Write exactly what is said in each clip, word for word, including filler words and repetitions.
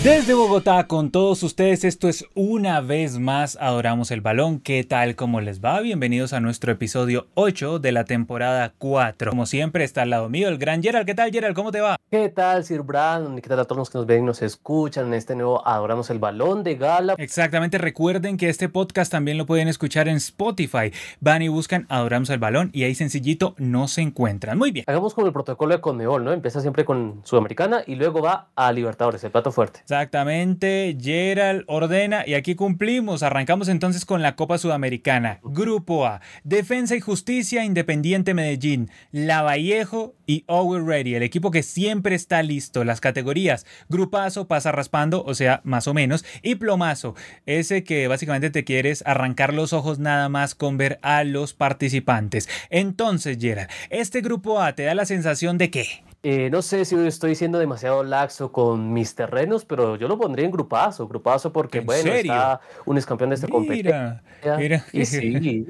Desde Bogotá con todos ustedes, esto es una vez más Adoramos el Balón. ¿Qué tal? ¿Cómo les va? Bienvenidos a nuestro episodio ocho de la temporada cuatro. Como siempre está al lado mío el gran Gerald. ¿Qué tal, Gerald? ¿Cómo te va? ¿Qué tal, Sir Brandon? ¿Qué tal a todos los que nos ven y nos escuchan en este nuevo Adoramos el Balón de Gala? Exactamente, recuerden que este podcast también lo pueden escuchar en Spotify. Van y buscan Adoramos el Balón y ahí sencillito no se encuentran. Muy bien. Hagamos como el protocolo de Conmebol, ¿no? Empieza siempre con Sudamericana y luego va a Libertadores, el plato fuerte. Exactamente, Gerald ordena y aquí cumplimos. Arrancamos entonces con la Copa Sudamericana. Grupo A, Defensa y Justicia, Independiente Medellín, Lavallejo y Always Ready, el equipo que siempre está listo. Las categorías, grupazo, pasa raspando, o sea, más o menos, y plomazo, ese que básicamente te quieres arrancar los ojos nada más con ver a los participantes. Entonces, Gerald, ¿este grupo A te da la sensación de qué? Eh, no sé si estoy siendo demasiado laxo con mis terrenos, pero yo lo pondría en grupazo, grupazo porque, ¿En bueno, serio? está un ex campeón de esta Mira, competencia. mira. Y sí,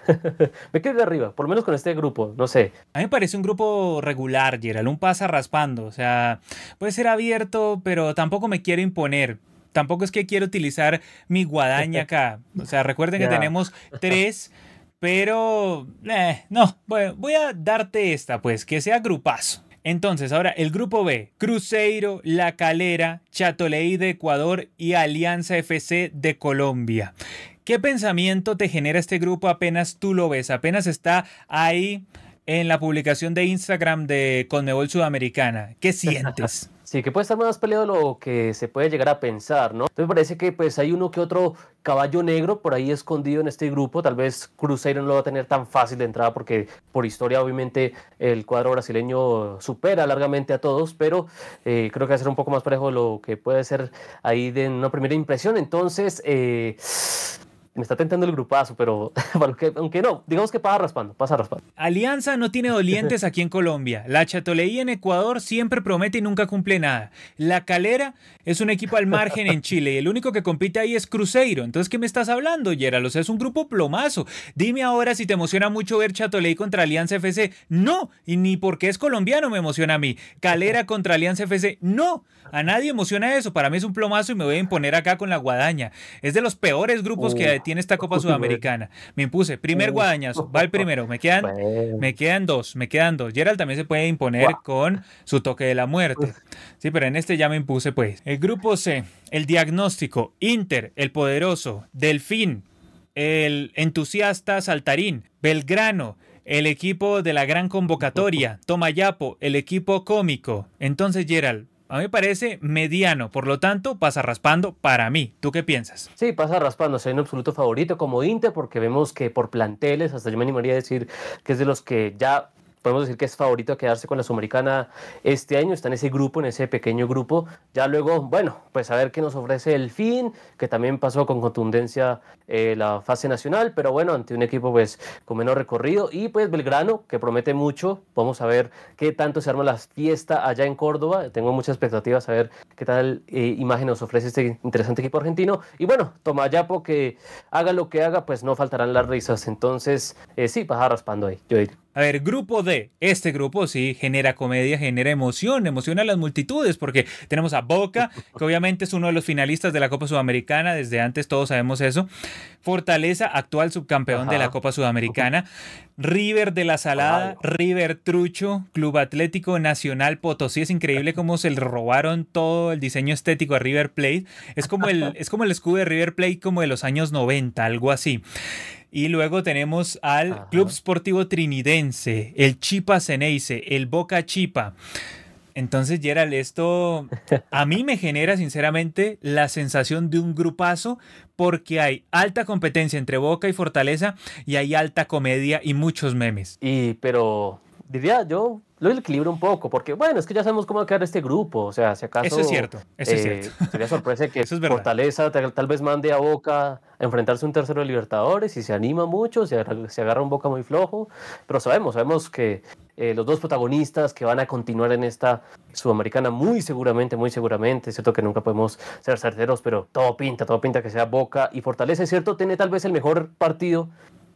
me quedo de arriba, por lo menos con este grupo, no sé. A mí me parece un grupo regular, Gerald, un pasa raspando. O sea, puede ser abierto, pero tampoco me quiero imponer. Tampoco es que quiero utilizar mi guadaña acá. O sea, recuerden que Ya. tenemos tres, pero eh, no, bueno, voy a darte esta, pues, que sea grupazo. Entonces, ahora el grupo B, Cruzeiro, La Calera, Chatoleí de Ecuador y Alianza F C de Colombia. ¿Qué pensamiento te genera este grupo apenas tú lo ves? Apenas está ahí en la publicación de Instagram de Conmebol Sudamericana. ¿Qué sientes? Sí, que puede estar más peleado de lo que se puede llegar a pensar, ¿no? Entonces me parece que pues hay uno que otro caballo negro por ahí escondido en este grupo. Tal vez Cruzeiro no lo va a tener tan fácil de entrada porque por historia obviamente el cuadro brasileño supera largamente a todos, pero eh, creo que va a ser un poco más parejo de lo que puede ser ahí de una primera impresión. Entonces, eh, me está tentando el grupazo, pero aunque, aunque no, digamos que pasa raspando, pasa raspando. Alianza no tiene dolientes aquí en Colombia. La Chatoleí en Ecuador siempre promete y nunca cumple nada. La Calera es un equipo al margen en Chile y el único que compite ahí es Cruzeiro. Entonces, ¿qué me estás hablando, Gerald? O sea, es un grupo plomazo. Dime ahora si te emociona mucho ver Chatoleí contra Alianza F C. No, y ni porque es colombiano me emociona a mí. Calera contra Alianza F C. No, a nadie emociona eso. Para mí es un plomazo y me voy a imponer acá con la guadaña. Es de los peores grupos Uh, que tiene esta Copa Sudamericana. Me impuse. Primer uh, guadañazo. Va el primero. Me quedan... bueno, Me quedan dos, me quedan dos. Gerald también se puede imponer wow. con su toque de la muerte. Sí, pero en este ya me impuse, pues. El grupo C, el diagnóstico, Inter, el poderoso, Delfín, el entusiasta Saltarín, Belgrano, el equipo de la gran convocatoria, Tomayapo, el equipo cómico. Entonces, Gerald, a mí me parece mediano, por lo tanto, pasa raspando para mí. ¿Tú qué piensas? Sí, pasa raspando, soy un absoluto favorito como Inter porque vemos que por planteles, hasta yo me animaría a decir que es de los que ya podemos decir que es favorito a quedarse con la Sudamericana este año, está en ese grupo, en ese pequeño grupo. Ya luego, bueno, pues a ver qué nos ofrece el Fin, que también pasó con contundencia eh, la fase nacional, pero bueno, ante un equipo pues con menor recorrido. Y pues Belgrano, que promete mucho, vamos a ver qué tanto se arma la fiesta allá en Córdoba. Tengo muchas expectativas a ver qué tal eh, imagen nos ofrece este interesante equipo argentino. Y bueno, Tomayapo, que haga lo que haga, pues no faltarán las risas. Entonces, eh, sí, pasa raspando ahí, yo diría. A ver, grupo D. Este grupo sí genera comedia, genera emoción, emociona a las multitudes porque tenemos a Boca, que obviamente es uno de los finalistas de la Copa Sudamericana, desde antes todos sabemos eso. Fortaleza, actual subcampeón Ajá. de la Copa Sudamericana. River de la Salada, Ay. River Trucho, Club Atlético Nacional Potosí. Es increíble cómo se le robaron todo el diseño estético a River Plate. Es como el, es como el escudo de River Plate como de los años noventa, algo así. Y luego tenemos al Ajá. Club Sportivo Trinidense, el Chipa Ceneice, el Boca Chipa. Entonces, Gerald, esto a mí me genera sinceramente la sensación de un grupazo porque hay alta competencia entre Boca y Fortaleza y hay alta comedia y muchos memes. Y, pero diría yo, lo equilibro un poco, porque bueno, es que ya sabemos cómo va a quedar este grupo, o sea, si acaso Eso es cierto, eso es eh, cierto. sería sorpresa que Eso es verdad. Fortaleza tal, tal vez mande a Boca a enfrentarse a un tercero de Libertadores y se anima mucho, se, agarra- se agarra un Boca muy flojo, pero sabemos, sabemos que eh, los dos protagonistas que van a continuar en esta Sudamericana muy seguramente, muy seguramente, es cierto que nunca podemos ser certeros, pero todo pinta, todo pinta que sea Boca y Fortaleza, es cierto, tiene tal vez el mejor partido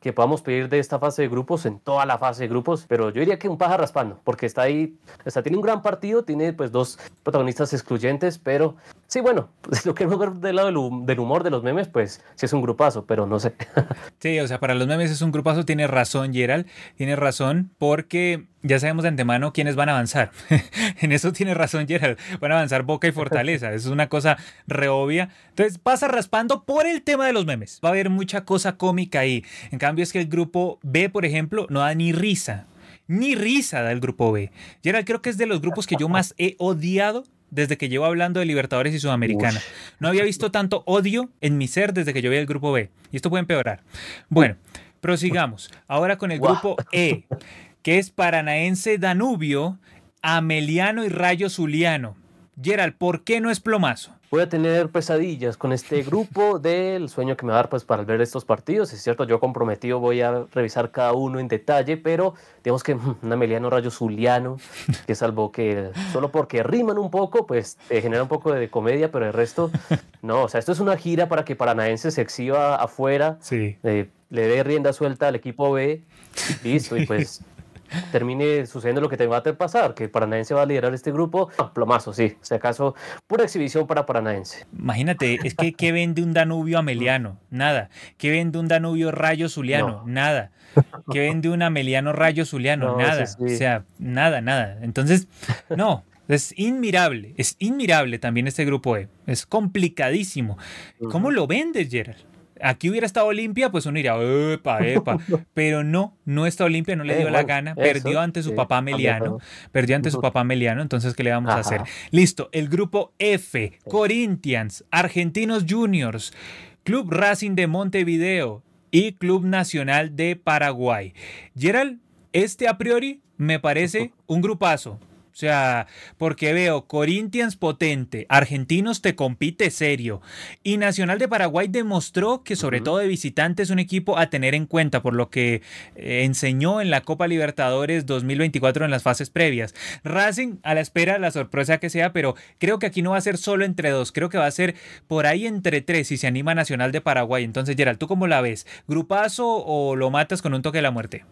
que podamos pedir de esta fase de grupos en toda la fase de grupos, pero yo diría que un paja raspando, porque está ahí, está, tiene un gran partido, tiene pues dos protagonistas excluyentes, pero sí, bueno, pues, lo que hemos ver del lado del, del humor de los memes, pues sí es un grupazo, pero no sé. Sí, o sea, para los memes es un grupazo, tiene razón Gerald, tiene razón porque ya sabemos de antemano quiénes van a avanzar. En eso tiene razón Gerald, van a avanzar Boca y Fortaleza, eso es una cosa re obvia. Entonces pasa raspando por el tema de los memes, va a haber mucha cosa cómica ahí. En cambio es que el grupo B, por ejemplo, no da ni risa, ni risa da el grupo B. Gerald, creo que es de los grupos que yo más he odiado desde que llevo hablando de Libertadores y Sudamericana. Uf. No había visto tanto odio en mi ser desde que yo vi el grupo B. Y esto puede empeorar. Bueno, prosigamos. Ahora con el grupo E, que es Paranaense Danubio, Ameliano y Rayo Zuliano. Gerald, ¿por qué no es plomazo? Voy a tener pesadillas con este grupo del sueño que me va a dar pues, para ver estos partidos. Es cierto, yo comprometido voy a revisar cada uno en detalle, pero digamos que un Ameliano Rayo Zuliano, que salvo que solo porque riman un poco, pues te genera un poco de comedia, pero el resto, no. O sea, esto es una gira para que Paranaense se exhiba afuera, sí. eh, le dé rienda suelta al equipo B, listo, y pues termine sucediendo lo que te va a pasar, que Paranaense va a liderar este grupo, no, plomazo, sí, si acaso, pura exhibición para Paranaense. Imagínate, es que ¿qué vende un Danubio Ameliano? Nada. ¿Qué vende un Danubio Rayo Zuliano? No. Nada. ¿Qué vende un Ameliano Rayo Zuliano? No, nada. Sí, sí. O sea, nada, nada. Entonces, no. Es inmirable, es inmirable también este grupo E. Es complicadísimo. ¿Cómo lo vendes, Gerald? Aquí hubiera estado Olimpia, pues uno diría, epa, epa. Pero no, no está Olimpia, no le dio eh, la gana. Eso, perdió ante su sí, papá Meliano. Perdió ante su papá Meliano, entonces, ¿qué le vamos Ajá. a hacer? Listo, el grupo F, Corinthians, Argentinos Juniors, Club Racing de Montevideo y Club Nacional de Paraguay. Gerald, este a priori me parece un grupazo. O sea, porque veo Corinthians potente, Argentinos te compite serio y Nacional de Paraguay demostró que sobre uh-huh. todo de visitante es un equipo a tener en cuenta por lo que eh, enseñó en la Copa Libertadores dos mil veinticuatro en las fases previas. Racing a la espera, la sorpresa que sea, pero creo que aquí no va a ser solo entre dos, creo que va a ser por ahí entre tres si se anima Nacional de Paraguay. Entonces, Gerald, ¿tú cómo la ves? ¿Grupazo o lo matas con un toque de la muerte?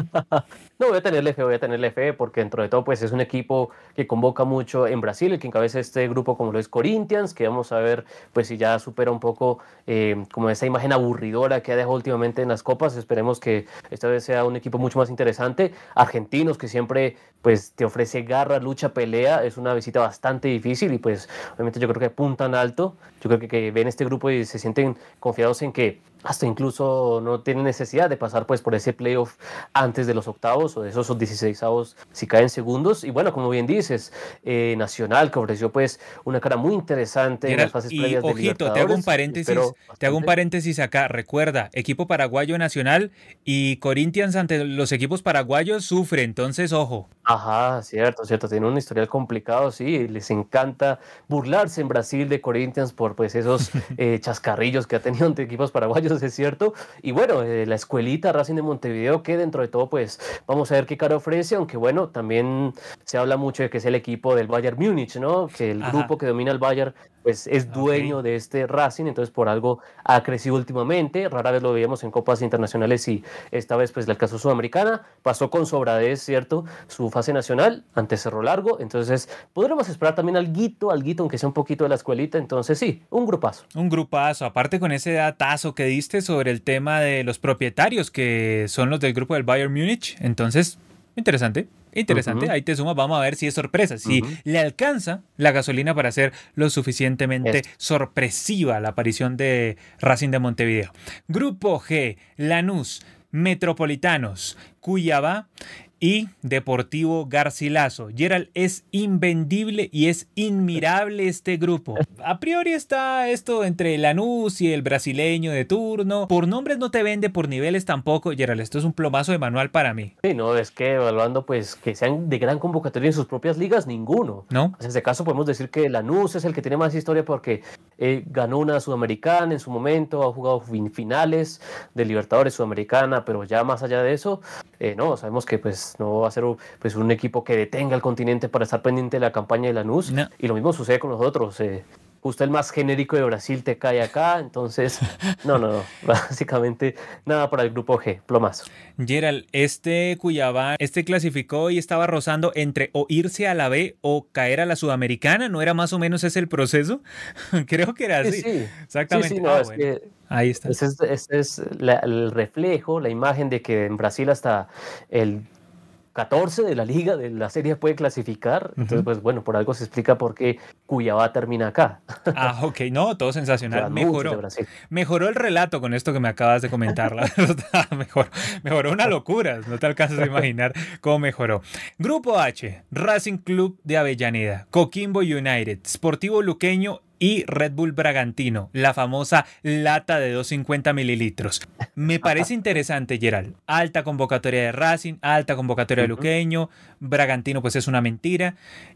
No, voy a tenerle fe, voy a tenerle fe porque dentro de todo pues es un equipo que convoca mucho en Brasil, el que encabeza este grupo como lo es Corinthians, que vamos a ver pues si ya supera un poco eh, como esa imagen aburridora que ha dejado últimamente en las copas. Esperemos que esta vez sea un equipo mucho más interesante. Argentinos, que siempre pues te ofrece garra, lucha, pelea, es una visita bastante difícil y pues obviamente yo creo que apuntan alto. Yo creo que, que ven este grupo y se sienten confiados en que hasta incluso no tienen necesidad de pasar pues por ese playoff antes de los octavos o de esos dieciseisavos si caen segundos. Y bueno, como bien dices, eh, Nacional, que ofreció pues una cara muy interesante Gerald, en las fases y previas ojito, de Libertadores. te hago un paréntesis, te hago un paréntesis acá. Recuerda, equipo paraguayo Nacional y Corinthians ante los equipos paraguayos sufre, entonces ojo. Ajá, cierto, cierto, tiene un historial complicado, sí, les encanta burlarse en Brasil de Corinthians por pues esos eh, chascarrillos que ha tenido ante equipos paraguayos, es cierto. Y bueno, eh, la escuelita Racing de Montevideo, que dentro de todo pues vamos a ver qué cara ofrece, aunque bueno, también se habla mucho de que es el equipo del Bayern Múnich, ¿no? Que el Ajá. grupo que domina el Bayern pues es dueño okay. de este Racing, entonces por algo ha crecido últimamente, rara vez lo veíamos en copas internacionales y esta vez pues le alcanzó Sudamericana, pasó con sobradez, ¿cierto? Su fase nacional ante Cerro Largo, entonces podremos esperar también alguito, alguito, aunque sea un poquito de la escuelita, entonces sí, un grupazo. Un grupazo, aparte con ese datazo que diste sobre el tema de los propietarios que son los del grupo del Bayern Múnich, entonces interesante. Interesante, uh-huh. ahí te sumas, vamos a ver si es sorpresa, si uh-huh. le alcanza la gasolina para ser lo suficientemente yes. sorpresiva la aparición de Racing de Montevideo. Grupo G, Lanús, Metropolitanos, Cuiabá y Deportivo Garcilaso. Gerald, es invendible y es inmirable este grupo. A priori está esto entre Lanús y el brasileño de turno. Por nombres no te vende, por niveles tampoco. Gerald, esto es un plomazo de manual para mí. Sí, no, es que evaluando pues que sean de gran convocatoria en sus propias ligas, ninguno. ¿No? En ese caso podemos decir que Lanús es el que tiene más historia porque eh, ganó una Sudamericana en su momento, ha jugado finales de Libertadores Sudamericana, pero ya más allá de eso, eh, no, sabemos que pues no va a ser pues, un equipo que detenga el continente para estar pendiente de la campaña de Lanús. No. Y lo mismo sucede con los otros. Eh, justo el más genérico de Brasil te cae acá, entonces, no, no, no, básicamente nada para el grupo G, plomazo. Gerald, este Cuiabá, este clasificó y estaba rozando entre o irse a la B o caer a la Sudamericana, ¿no era más o menos ese el proceso? Creo que era así. Sí, sí, Exactamente. sí, sí, no, Ah, es bueno. que Ahí está. ese es, ese es la- el reflejo, la imagen de que en Brasil hasta el catorce de la liga, de la serie puede clasificar. Entonces, Ujú. pues bueno, por algo se explica por qué Cuiabá termina acá. Ah, ok, no, todo sensacional. Llevan muchos de Mejoró. Brasil. Mejoró el relato con esto que me acabas de comentar, la verdad. Mejor, mejoró una locura. No te alcanzas a imaginar cómo mejoró. Grupo H, Racing Club de Avellaneda, Coquimbo United, Sportivo Luqueño y Red Bull Bragantino, la famosa lata de doscientos cincuenta mililitros. Me parece interesante, Gerald. Alta convocatoria de Racing, alta convocatoria de Ujú. Luqueño, Bragantino pues es una mentira.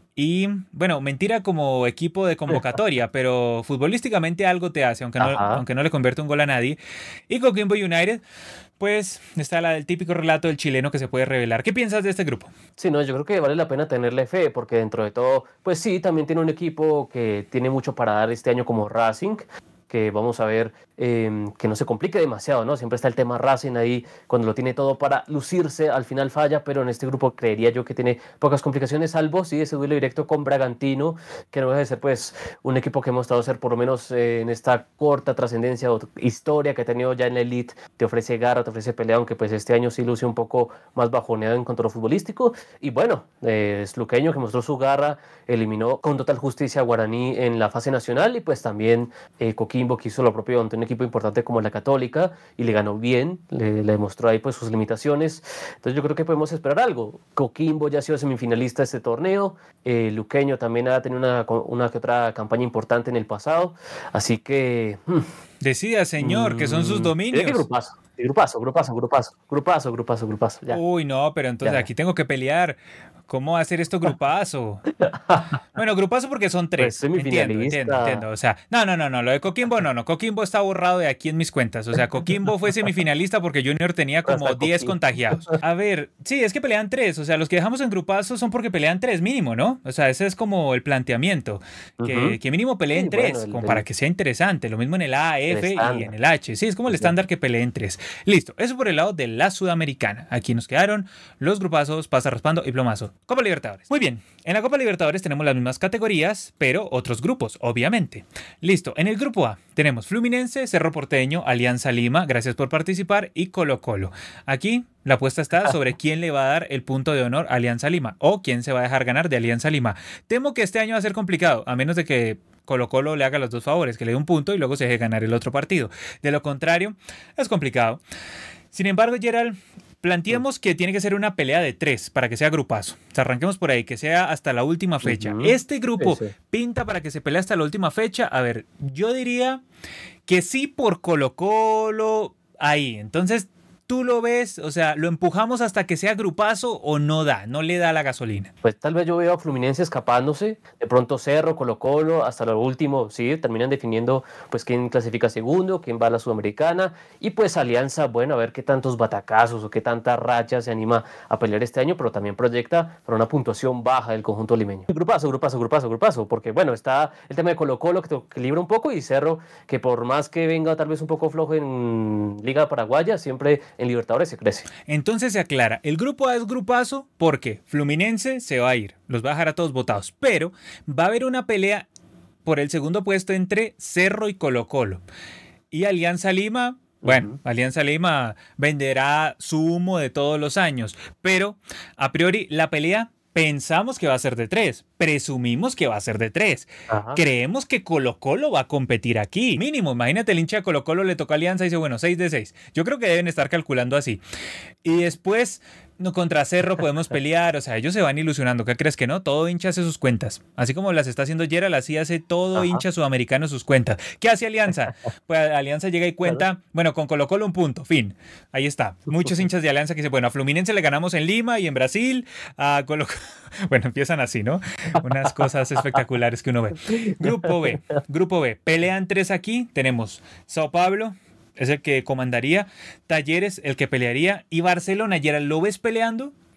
Y bueno, mentira como equipo de convocatoria, pero futbolísticamente algo te hace, aunque no, Ajá. aunque no le convierte un gol a nadie. Y Coquimbo United, pues está la, el típico relato del chileno que se puede revelar. ¿Qué piensas de este grupo? Sí, no, yo creo que vale la pena tenerle fe, porque dentro de todo, pues sí, también tiene un equipo que tiene mucho para dar este año como Racing, que vamos a ver eh, que no se complique demasiado, ¿no? Siempre está el tema Racing ahí, cuando lo tiene todo para lucirse, al final falla, pero en este grupo creería yo que tiene pocas complicaciones, salvo sí ese duelo directo con Bragantino, que no deja de ser pues un equipo que hemos estado a ser por lo menos eh, en esta corta trascendencia o historia que ha tenido ya en la elite, te ofrece garra, te ofrece pelea, aunque pues este año sí luce un poco más bajoneado en cuanto a lo futbolístico, y bueno, eh, es Luqueño que mostró su garra, eliminó con total justicia a Guaraní en la fase nacional, y pues también eh, Coquimbo que hizo lo propio ante un equipo importante como la Católica y le ganó bien, le, le demostró ahí pues sus limitaciones. Entonces yo creo que podemos esperar algo. Coquimbo ya ha sido semifinalista de este torneo, eh, Luqueño también ha tenido una, una que otra campaña importante en el pasado, así que hmm, Decida, señor, que son sus mm, diré que dominios. grupazo, sí, grupazo, grupazo, grupazo, grupazo, grupazo, grupazo, ya, Uy, no, pero entonces ya. aquí tengo que pelear. ¿Cómo hacer esto grupazo? Bueno, grupazo porque son Pues tres. Entiendo, entiendo, semifinalista. entiendo. O sea, no, no, no, no. Lo de Coquimbo no, no. Coquimbo está borrado de aquí en mis cuentas. O sea, Coquimbo fue semifinalista porque Junior tenía como Hasta diez Coquimbo. contagiados. A ver, sí, es que pelean tres. O sea, los que dejamos en grupazo son porque pelean tres mínimo, ¿no? O sea, ese es como el planteamiento. Que, Ujú. que mínimo peleen Sí, bueno, tres, el, como para el, que sea interesante. Lo mismo en el A, el F y en estándar. el H. Sí, es como el Sí, sí. estándar que peleen tres. Listo. Eso por el lado de la Sudamericana. Aquí nos quedaron los grupazos, pasa raspando y plomazo. Copa Libertadores. Muy bien. En la Copa Libertadores tenemos las mismas categorías, pero otros grupos, obviamente. Listo. En el grupo A tenemos Fluminense, Cerro Porteño, Alianza Lima, gracias por participar, y Colo Colo. Aquí la apuesta está sobre quién le va a dar el punto de honor a Alianza Lima o quién se va a dejar ganar de Alianza Lima. Temo que este año va a ser complicado, a menos de que Colo Colo le haga los dos favores, que le dé un punto y luego se deje ganar el otro partido. De lo contrario, es complicado. Sin embargo, Gerald, planteemos que tiene que ser una pelea de tres para que sea grupazo. O sea, arranquemos por ahí, que sea hasta la última fecha. Ujú. Este Sí, grupo sí. pinta para que se pelee hasta la última fecha. A ver, yo diría que sí por Colo Colo ahí. Entonces, tú lo ves, o sea, lo empujamos hasta que sea grupazo o no da, no le da la gasolina. Pues tal vez yo veo a Fluminense escapándose, de pronto Cerro, Colo Colo, hasta lo último, sí, terminan definiendo pues quién clasifica segundo, quién va a la Sudamericana, y pues Alianza, bueno, a ver qué tantos batacazos o qué tanta racha se anima a pelear este año, pero también proyecta para una puntuación baja del conjunto limeño. Grupazo, grupazo, grupazo, grupazo, porque bueno, está el tema de Colo Colo que te equilibra un poco y Cerro que por más que venga tal vez un poco flojo en Liga Paraguaya, siempre en Libertadores se crece. Entonces se aclara, el grupo A es grupazo porque Fluminense se va a ir, los va a dejar a todos votados, pero va a haber una pelea por el segundo puesto entre Cerro y Colo Colo. Y Alianza Lima, bueno, Ujú. Alianza Lima venderá su humo de todos los años, pero a priori la pelea pensamos que va a ser de tres, presumimos que va a ser de tres. Ajá. Creemos que Colo Colo va a competir aquí. Mínimo, imagínate el hincha de Colo Colo le toca Alianza y dice, bueno, seis de seis. Yo creo que deben estar calculando así. Y después, no, contra Cerro podemos pelear, o sea, ellos se van ilusionando. ¿Qué crees que no? Todo hincha hace sus cuentas. Así como las está haciendo Gerald, así hace todo Ajá. hincha sudamericano sus cuentas. ¿Qué hace Alianza? Pues Alianza llega y cuenta, bueno, con Colo Colo un punto, fin. Ahí está. Muchos hinchas de Alianza que dicen, bueno, a Fluminense le ganamos en Lima y en Brasil, a Colo Bueno, empiezan así, ¿no? Unas cosas espectaculares que uno ve. Grupo B, Grupo B. Pelean tres aquí. Tenemos Sao Paulo, es el que comandaría. Talleres, el que pelearía. Y Barcelona, Gerald, ¿lo ves peleando?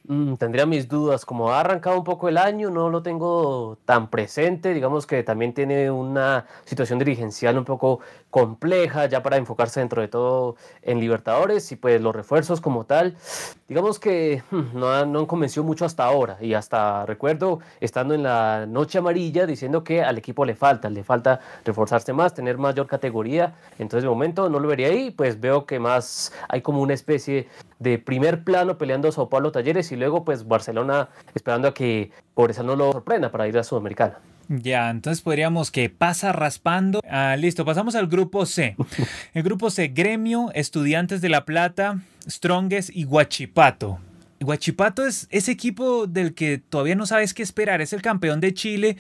Mm, tendría mis dudas, como ha arrancado un poco el año, no lo tengo tan presente, digamos que también tiene una situación dirigencial un poco compleja ya para enfocarse dentro de todo en Libertadores y pues los refuerzos como tal, digamos que hmm, no han, no han convencido mucho hasta ahora y hasta recuerdo estando en la noche amarilla diciendo que al equipo le falta, le falta reforzarse más, tener mayor categoría, entonces de momento no lo vería ahí, pues veo que más hay como una especie de primer plano peleando Sao Paulo Talleres y luego pues Barcelona esperando a que Cobresal no lo sorprenda para ir a Sudamericana. Ya, entonces podríamos que pasa raspando. Ah, listo, pasamos al grupo C. El grupo C, Gremio, Estudiantes de La Plata, Strongest y Huachipato. Huachipato es ese equipo del que todavía no sabes qué esperar. Es el campeón de Chile,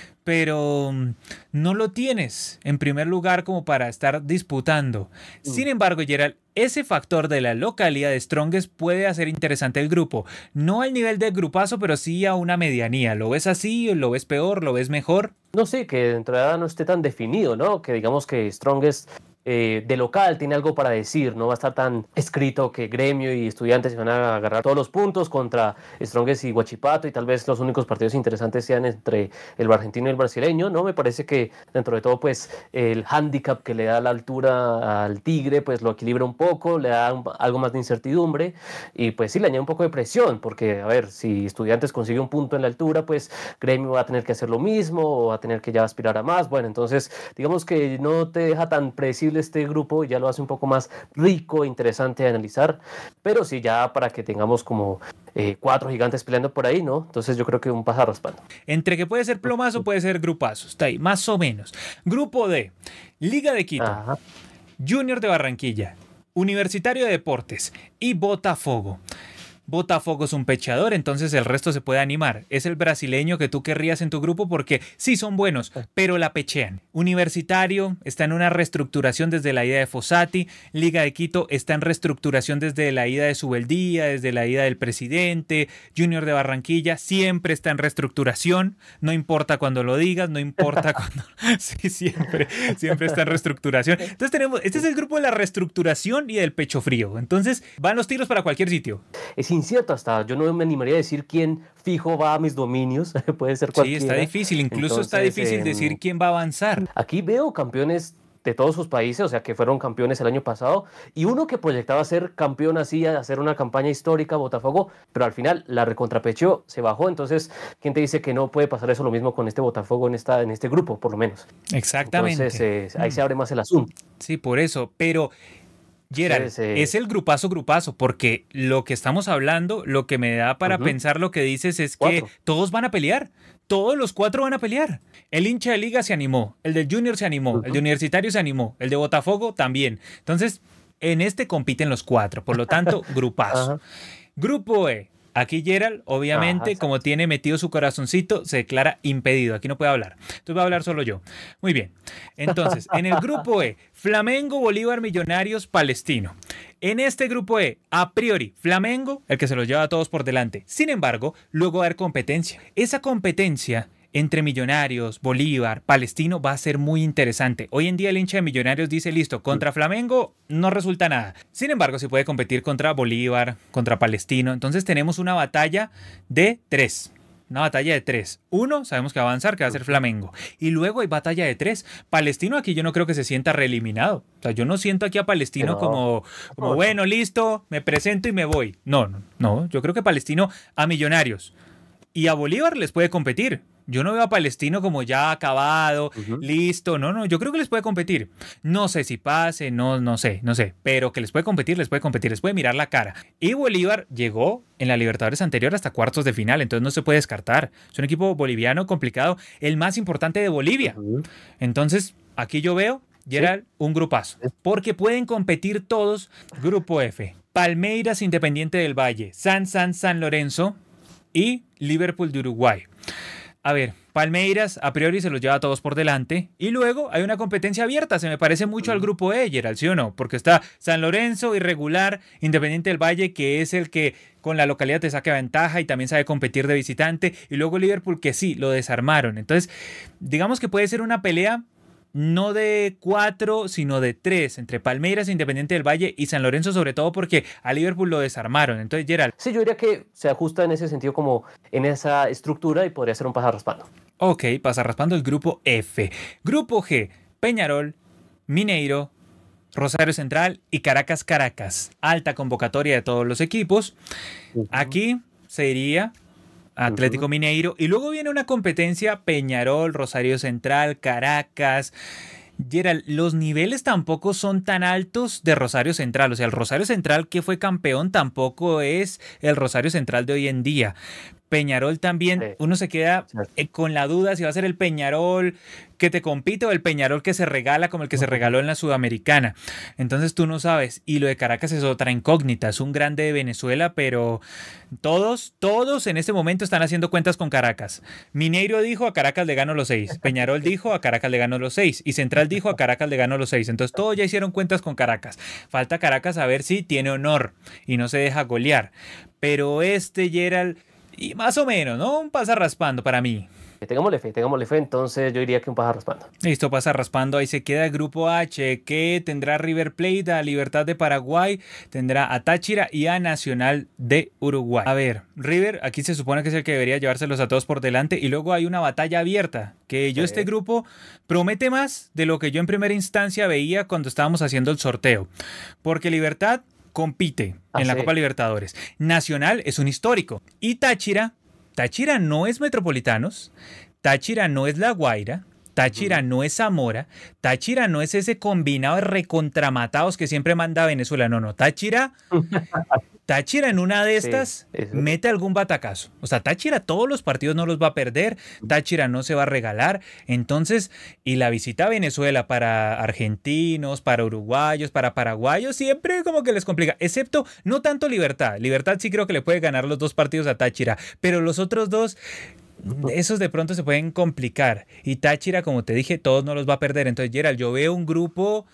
pero no lo tienes en primer lugar como para estar disputando. Sin embargo, Gerald, ese factor de la localidad de Strongest puede hacer interesante el grupo. No al nivel del grupazo, pero sí a una medianía. ¿Lo ves así? ¿Lo ves peor? ¿Lo ves mejor? No sé, que de entrada no esté tan definido, ¿no? Que digamos que Strongest eh, de local tiene algo para decir, no va a estar tan escrito que Gremio y Estudiantes se van a agarrar todos los puntos contra Strongest y Huachipato y tal vez los únicos partidos interesantes sean entre el argentino y el brasileño, ¿no? Me parece que dentro de todo pues el hándicap que le da la altura al Tigre pues lo equilibra un poco, le da un, algo más de incertidumbre y pues sí le añade un poco de presión porque a ver, si Estudiantes consigue un punto en la altura pues Gremio va a tener que hacer lo mismo o va a tener que ya aspirar a más, bueno, entonces digamos que no te deja tan predecible este grupo y ya lo hace un poco más rico, interesante de analizar, pero sí ya para que tengamos como eh, cuatro gigantes peleando por ahí, ¿no? Entonces yo creo que un pasa raspando. Entre que puede ser plomazo, puede ser grupazo, está ahí, más o menos. Grupo D, Liga de Quito, Ajá. Junior de Barranquilla, Universitario de Deportes y Botafogo. Botafogo es un pechador, entonces el resto se puede animar. Es el brasileño que tú querrías en tu grupo porque sí son buenos, pero la pechean. Universitario está en una reestructuración desde la ida de Fossati. Liga de Quito está en reestructuración desde la ida de Subeldía, desde la ida del presidente. Junior de Barranquilla siempre está en reestructuración. No importa cuando lo digas, no importa cuando... Sí, siempre, siempre está en reestructuración. Entonces tenemos, este es el grupo de la reestructuración y del pecho frío. Entonces van los tiros para cualquier sitio. Es incierto hasta, yo no me animaría a decir quién fijo va a mis dominios, puede ser cualquiera. Sí, está difícil, incluso Entonces, está difícil eh, decir quién va a avanzar. Aquí veo campeones de todos sus países, o sea, que fueron campeones el año pasado, y uno que proyectaba ser campeón así, hacer una campaña histórica, Botafogo, pero al final la recontrapecheó, se bajó, entonces, ¿quién te dice que no puede pasar eso lo mismo con este Botafogo en, esta, en este grupo, por lo menos? Exactamente. Entonces, eh, ahí mm. se abre más el asunto. Sí, por eso, pero... Gerald, sí, sí. Es el grupazo grupazo, porque lo que estamos hablando, lo que me da para uh-huh. pensar lo que dices es que Cuatro. todos van a pelear, todos los cuatro van a pelear. El hincha de Liga se animó, el del Junior se animó, uh-huh. el de Universitario se animó, el de Botafogo también. Entonces, en este compiten los cuatro, por lo tanto, grupazo. Uh-huh. Grupo E. Aquí Gerald, obviamente, Ajá, como tiene metido su corazoncito, se declara impedido. Aquí no puede hablar. Entonces voy a hablar solo yo. Muy bien. Entonces, en el grupo E, Flamengo, Bolívar, Millonarios, Palestino. En este grupo E, a priori, Flamengo, el que se los lleva a todos por delante. Sin embargo, luego va a haber competencia. Esa competencia entre Millonarios, Bolívar, Palestino va a ser muy interesante. Hoy en día el hincha de Millonarios dice, listo, contra Flamengo no resulta nada. Sin embargo, se puede competir contra Bolívar, contra Palestino. Entonces tenemos una batalla de tres. Una batalla de tres. Uno, sabemos que va a avanzar, que va a ser Flamengo. Y luego hay batalla de tres. Palestino aquí yo no creo que se sienta reeliminado. O sea, yo no siento aquí a Palestino no. como, como, bueno, listo, me presento y me voy. No, no, no. Yo creo que Palestino a Millonarios y a Bolívar les puede competir. Yo no veo a Palestino como ya acabado, uh-huh. listo. No, no, yo creo que les puede competir. No sé si pase, no, no sé, no sé. Pero que les puede competir, les puede competir, les puede mirar la cara. Y Bolívar llegó en la Libertadores anterior hasta cuartos de final, entonces no se puede descartar. Es un equipo boliviano complicado, el más importante de Bolivia. Uh-huh. Entonces, aquí yo veo, Gerald, ¿sí? un grupazo. Porque pueden competir todos. Grupo F. Palmeiras, Independiente del Valle, San San San Lorenzo y Liverpool de Uruguay. A ver, Palmeiras a priori se los lleva a todos por delante y luego hay una competencia abierta, se me parece mucho al grupo E, Gerald, ¿sí o no? Porque está San Lorenzo, irregular, Independiente del Valle, que es el que con la localidad te saca ventaja y también sabe competir de visitante, y luego Liverpool, que sí, lo desarmaron. Entonces, digamos que puede ser una pelea no de cuatro, sino de tres, entre Palmeiras, Independiente del Valle y San Lorenzo, sobre todo porque a Liverpool lo desarmaron. Entonces, Gerald. Sí, yo diría que se ajusta en ese sentido, como en esa estructura, y podría ser un pasa raspando. Ok, pasa raspando el grupo F. Grupo G, Peñarol, Mineiro, Rosario Central y Caracas Caracas. Alta convocatoria de todos los equipos. Uh-huh. Aquí se iría Atlético uh-huh. Mineiro. Y luego viene una competencia Peñarol, Rosario Central, Caracas. Gerald, los niveles tampoco son tan altos de Rosario Central. O sea, el Rosario Central que fue campeón tampoco es el Rosario Central de hoy en día. Peñarol también, sí. Uno se queda eh, con la duda si va a ser el Peñarol que te compite o el Peñarol que se regala como el que uh-huh. se regaló en la Sudamericana. Entonces tú no sabes. Y lo de Caracas es otra incógnita. Es un grande de Venezuela, pero todos, todos en este momento están haciendo cuentas con Caracas. Mineiro dijo a Caracas le gano los seis. Peñarol dijo a Caracas le gano los seis. Y Central dijo a Caracas le gano los seis. Entonces todos ya hicieron cuentas con Caracas. Falta Caracas a ver si tiene honor y no se deja golear. Pero este Gerald... Y más o menos, ¿no? Un pasa raspando para mí. Tengámosle fe, tengámosle fe, entonces yo diría que un pasa raspando. Listo, pasa raspando. Ahí se queda el grupo H, que tendrá River Plate, a Libertad de Paraguay, tendrá a Táchira y a Nacional de Uruguay. A ver, River, aquí se supone que es el que debería llevárselos a todos por delante. Y luego hay una batalla abierta, que yo sí. Este grupo promete más de lo que yo en primera instancia veía cuando estábamos haciendo el sorteo. Porque Libertad compite ah, en la sí. Copa Libertadores. Nacional es un histórico. Y Táchira, Táchira no es Metropolitanos, Táchira no es La Guaira, Táchira uh-huh. no es Zamora, Táchira no es ese combinado de recontramatados que siempre manda Venezuela. No, no, Táchira... Táchira en una de estas sí, mete algún batacazo. O sea, Táchira todos los partidos no los va a perder. Táchira no se va a regalar. Entonces, y la visita a Venezuela para argentinos, para uruguayos, para paraguayos, siempre como que les complica. Excepto, no tanto Libertad. Libertad sí creo que le puede ganar los dos partidos a Táchira. Pero los otros dos... esos de pronto se pueden complicar. Y Táchira, como te dije, todos no los va a perder. Entonces, Gerald, yo veo un grupo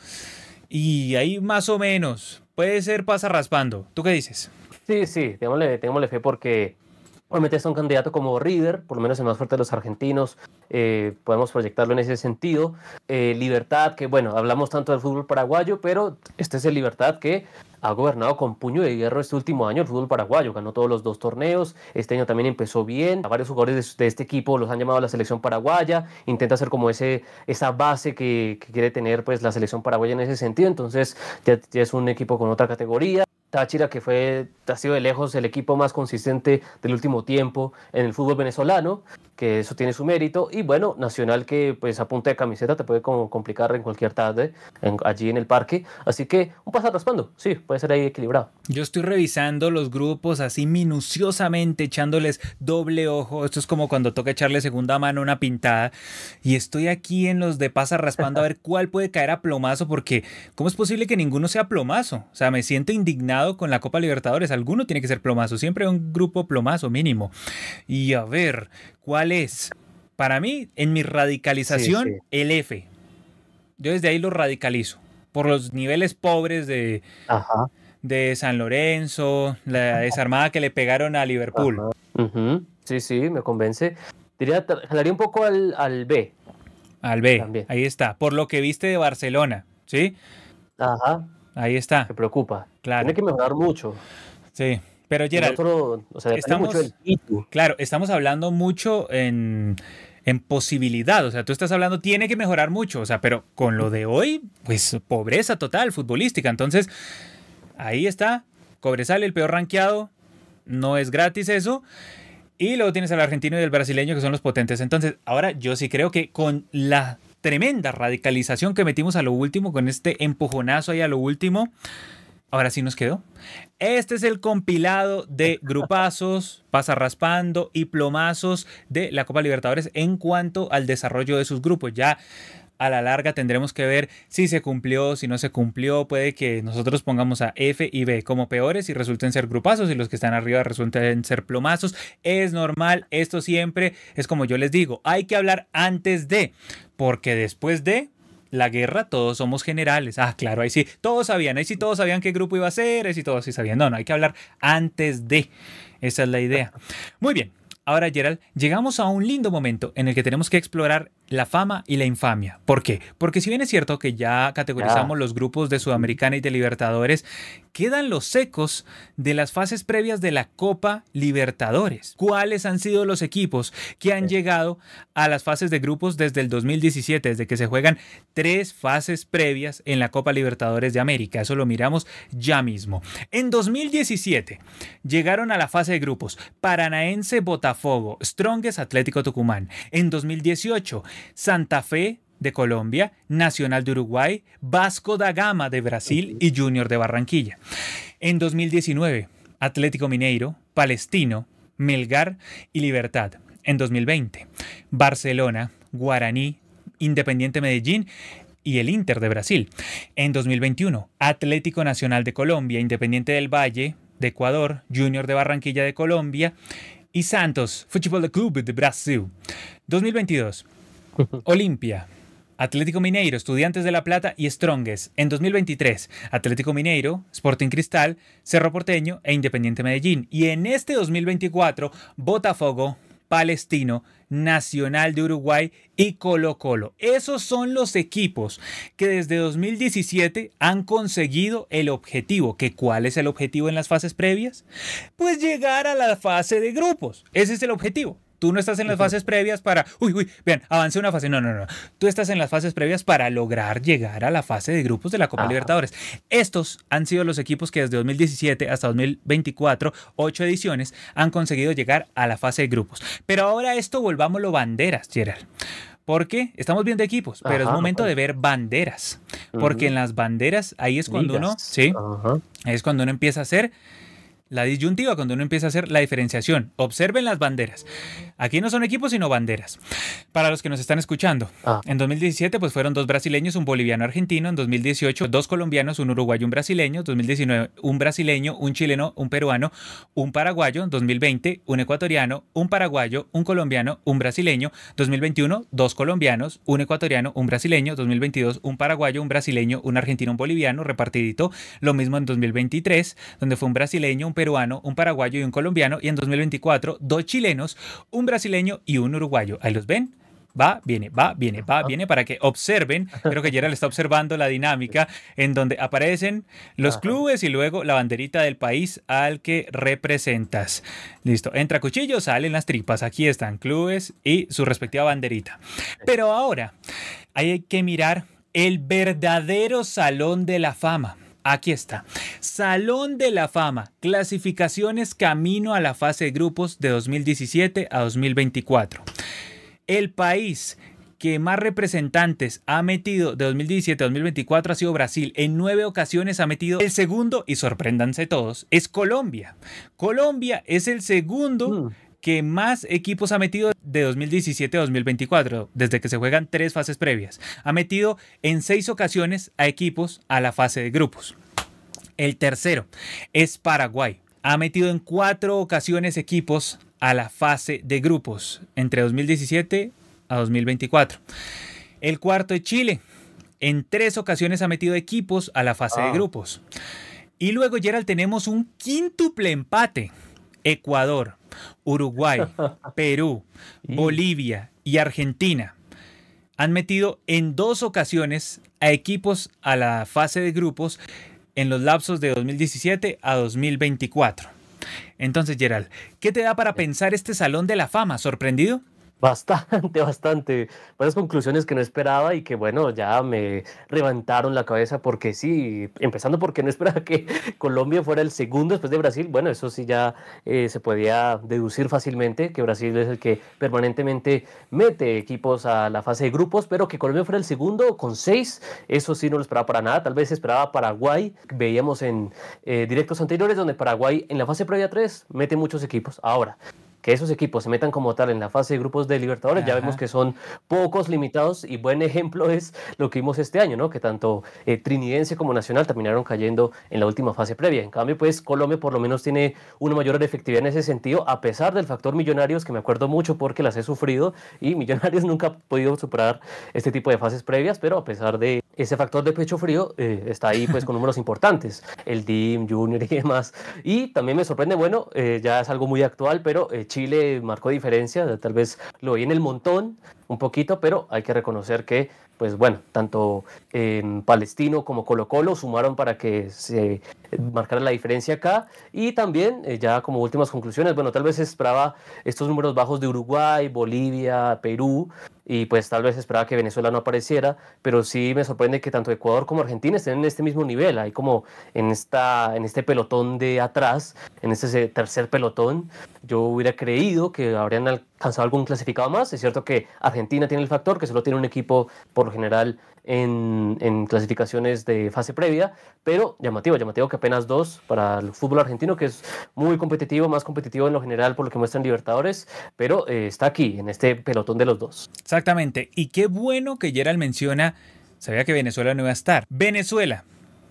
y ahí más o menos... puede ser pasa raspando. ¿Tú qué dices? Sí, sí, tengámosle, tengámosle fe porque obviamente está un candidato como River, por lo menos el más fuerte de los argentinos, eh, podemos proyectarlo en ese sentido. Eh, Libertad, que bueno, hablamos tanto del fútbol paraguayo, pero este es el Libertad que ha gobernado con puño de hierro este último año el fútbol paraguayo, ganó todos los dos torneos, este año también empezó bien, a varios jugadores de, de este equipo los han llamado a la selección paraguaya, intenta hacer como ese, esa base que, que quiere tener pues la selección paraguaya en ese sentido, entonces ya, ya es un equipo con otra categoría. Táchira, que fue, ha sido de lejos el equipo más consistente del último tiempo en el fútbol venezolano, que eso tiene su mérito, y bueno, Nacional, que pues a punta de camiseta te puede como complicar en cualquier tarde en, allí en el parque, así que un pasa raspando, sí, puede ser ahí equilibrado. Yo estoy revisando los grupos así minuciosamente, echándoles doble ojo, esto es como cuando toca echarle segunda mano a una pintada, y estoy aquí en los de pasa raspando a ver cuál puede caer a plomazo, porque ¿cómo es posible que ninguno sea plomazo? O sea, me siento indignado con la Copa Libertadores, alguno tiene que ser plomazo, siempre un grupo plomazo mínimo. Y a ver, ¿cuál es? Para mí, en mi radicalización, sí, sí. el F. Yo desde ahí lo radicalizo, por los niveles pobres de, Ajá. de San Lorenzo, la desarmada que le pegaron a Liverpool. Uh-huh. Sí, sí, me convence. Diría, jalaría un poco al, al B. Al B, también. Ahí está, por lo que viste de Barcelona, ¿sí? Ajá. Ahí está. Me preocupa. Claro. Tiene que mejorar mucho. Sí, pero Gerald, no solo, o sea, estamos, mucho del título. Claro, estamos hablando mucho en, en posibilidad. O sea, tú estás hablando, tiene que mejorar mucho. O sea, pero con lo de hoy, pues pobreza total futbolística. Entonces, ahí está. Cobresal, el peor rankeado. No es gratis eso. Y luego tienes al argentino y el brasileño, que son los potentes. Entonces, ahora yo sí creo que con la tremenda radicalización que metimos a lo último, con este empujonazo ahí a lo último, ahora sí nos quedó. Este es el compilado de grupazos, pasa raspando y plomazos de la Copa Libertadores en cuanto al desarrollo de sus grupos. Ya a la larga tendremos que ver si se cumplió, si no se cumplió. Puede que nosotros pongamos a F y B como peores y resulten ser grupazos, y los que están arriba resulten ser plomazos. Es normal, esto siempre es como yo les digo, hay que hablar antes de, porque después de la guerra todos somos generales. Ah, claro, ahí sí, todos sabían, ahí sí todos sabían qué grupo iba a ser, ahí sí todos sí sabían. No, no, hay que hablar antes de. Esa es la idea. Muy bien. Ahora, Gerald, llegamos a un lindo momento en el que tenemos que explorar la fama y la infamia. ¿Por qué? Porque si bien es cierto que ya categorizamos Ya. los grupos de Sudamericana y de Libertadores, quedan los ecos de las fases previas de la Copa Libertadores. ¿Cuáles han sido los equipos que han llegado a las fases de grupos desde el dos mil diecisiete, desde que se juegan tres fases previas en la Copa Libertadores de América? Eso lo miramos ya mismo. En dos mil diecisiete llegaron a la fase de grupos Paranaense Botafogo, Strongest Atlético Tucumán. En dos mil dieciocho, Santa Fe de Colombia, Nacional de Uruguay, Vasco da Gama de Brasil y Junior de Barranquilla. En dos mil diecinueve, Atlético Mineiro, Palestino, Melgar y Libertad. En dos mil veinte, Barcelona, Guaraní, Independiente Medellín y el Inter de Brasil. En dos mil veintiuno, Atlético Nacional de Colombia, Independiente del Valle de Ecuador, Junior de Barranquilla de Colombia y Santos Futebol Clube de Brasil. dos mil veintidós, Olimpia, Atlético Mineiro, Estudiantes de La Plata y Strongest. En dos mil veintitrés, Atlético Mineiro, Sporting Cristal, Cerro Porteño e Independiente Medellín. Y en este dos mil veinticuatro, Botafogo, Palestino, Nacional de Uruguay y Colo Colo. Esos son los equipos que desde dos mil diecisiete han conseguido el objetivo. ¿Que ¿Cuál es el objetivo en las fases previas? Pues llegar a la fase de grupos. Ese es el objetivo. Tú no estás en las fases previas para, uy, uy, vean, avancé una fase. No, no, no. Tú estás en las fases previas para lograr llegar a la fase de grupos de la Copa Ajá. Libertadores. Estos han sido los equipos que desde dos mil diecisiete hasta dos mil veinticuatro, ocho ediciones, han conseguido llegar a la fase de grupos. Pero ahora esto volvámoslo banderas, Gerald. Porque estamos viendo equipos, pero Ajá, es momento pues. de ver banderas. Porque Ujú. en las banderas, ahí es cuando uno, Ligas. sí, Ajá. ahí es cuando uno empieza a hacer la disyuntiva, cuando uno empieza a hacer la diferenciación. Observen las banderas. Aquí no son equipos, sino banderas. Para los que nos están escuchando, Ah. en dos mil diecisiete pues fueron dos brasileños, un boliviano argentino. En dos mil dieciocho, dos colombianos, un uruguayo, un brasileño. En dos mil diecinueve, un brasileño, un chileno, un peruano, un paraguayo. En dos mil veinte, un ecuatoriano, un paraguayo, un colombiano, un brasileño. dos mil veintiuno, dos colombianos, un ecuatoriano, un brasileño. dos mil veintidós, un paraguayo, un brasileño, un argentino, un boliviano, repartidito. Lo mismo en dos mil veintitrés, donde fue un brasileño, un peruano, un paraguayo y un colombiano. Y en dos mil veinticuatro, dos chilenos, un brasileño y un uruguayo. Ahí los ven. Va, viene, va, viene, va, viene, para que observen. Creo que Gerald está observando la dinámica en donde aparecen los Ajá. clubes y luego la banderita del país al que representas. Listo, entra cuchillo, salen las tripas. Aquí están clubes y su respectiva banderita. Pero ahora hay que mirar el verdadero Salón de la Fama. Aquí está. Salón de la Fama. Clasificaciones camino a la fase de grupos de dos mil diecisiete a dos mil veinticuatro. El país que más representantes ha metido de dos mil diecisiete a dos mil veinticuatro ha sido Brasil. En nueve ocasiones ha metido. El segundo, y sorpréndanse todos, es Colombia. Colombia es el segundo Mm. que más equipos ha metido de dos mil diecisiete a dos mil veinticuatro, desde que se juegan tres fases previas. Ha metido en seis ocasiones a equipos a la fase de grupos. El tercero es Paraguay. Ha metido en cuatro ocasiones equipos a la fase de grupos entre dos mil diecisiete a dos mil veinticuatro. El cuarto es Chile. En tres ocasiones ha metido equipos a la fase Ah. de grupos. Y luego, Gerald, tenemos un quíntuple empate. Ecuador, Uruguay, Perú, Y- Bolivia y Argentina han metido en dos ocasiones a equipos a la fase de grupos en los lapsos de dos mil diecisiete a dos mil veinticuatro. Entonces, Gerald, ¿qué te da para pensar este Salón de la Fama? ¿Sorprendido? Bastante, bastante. Varias conclusiones que no esperaba y que, bueno, ya me levantaron la cabeza porque sí, empezando porque no esperaba que Colombia fuera el segundo después de Brasil. Bueno, eso sí ya eh, se podía deducir fácilmente, que Brasil es el que permanentemente mete equipos a la fase de grupos, pero que Colombia fuera el segundo con seis, eso sí no lo esperaba para nada. Tal vez esperaba Paraguay. Veíamos en eh, directos anteriores donde Paraguay en la fase previa tres mete muchos equipos. Ahora, que esos equipos se metan como tal en la fase de grupos de Libertadores, ya Ajá. vemos que son pocos, limitados, y buen ejemplo es lo que vimos este año, ¿no? Que tanto eh, Trinidense como Nacional terminaron cayendo en la última fase previa. En cambio, pues Colombia por lo menos tiene una mayor efectividad en ese sentido, a pesar del factor Millonarios, que me acuerdo mucho porque las he sufrido, y Millonarios nunca ha podido superar este tipo de fases previas, pero a pesar de ese factor de pecho frío, eh, está ahí pues con números importantes, el D I M, Junior y demás. Y también me sorprende, bueno, eh, ya es algo muy actual, pero eh, Chile marcó diferencia, tal vez lo vi en el montón, un poquito, pero hay que reconocer que, pues bueno, tanto en Palestino como Colo-Colo sumaron para que se marcara la diferencia acá. Y también, eh, ya como últimas conclusiones, bueno, tal vez se esperaba estos números bajos de Uruguay, Bolivia, Perú, y pues tal vez esperaba que Venezuela no apareciera, pero sí me sorprende que tanto Ecuador como Argentina estén en este mismo nivel, ahí como en, esta, en este pelotón de atrás, en este tercer pelotón. Yo hubiera creído que habrían alcanzado algún clasificado más. Es cierto que Argentina tiene el factor, que solo tiene un equipo por lo general en, en clasificaciones de fase previa, pero llamativo, llamativo que apenas dos para el fútbol argentino, que es muy competitivo, más competitivo en lo general por lo que muestran Libertadores, pero eh, está aquí, en este pelotón de los dos. Exactamente, y qué bueno que Gerald menciona, sabía que Venezuela no iba a estar. Venezuela,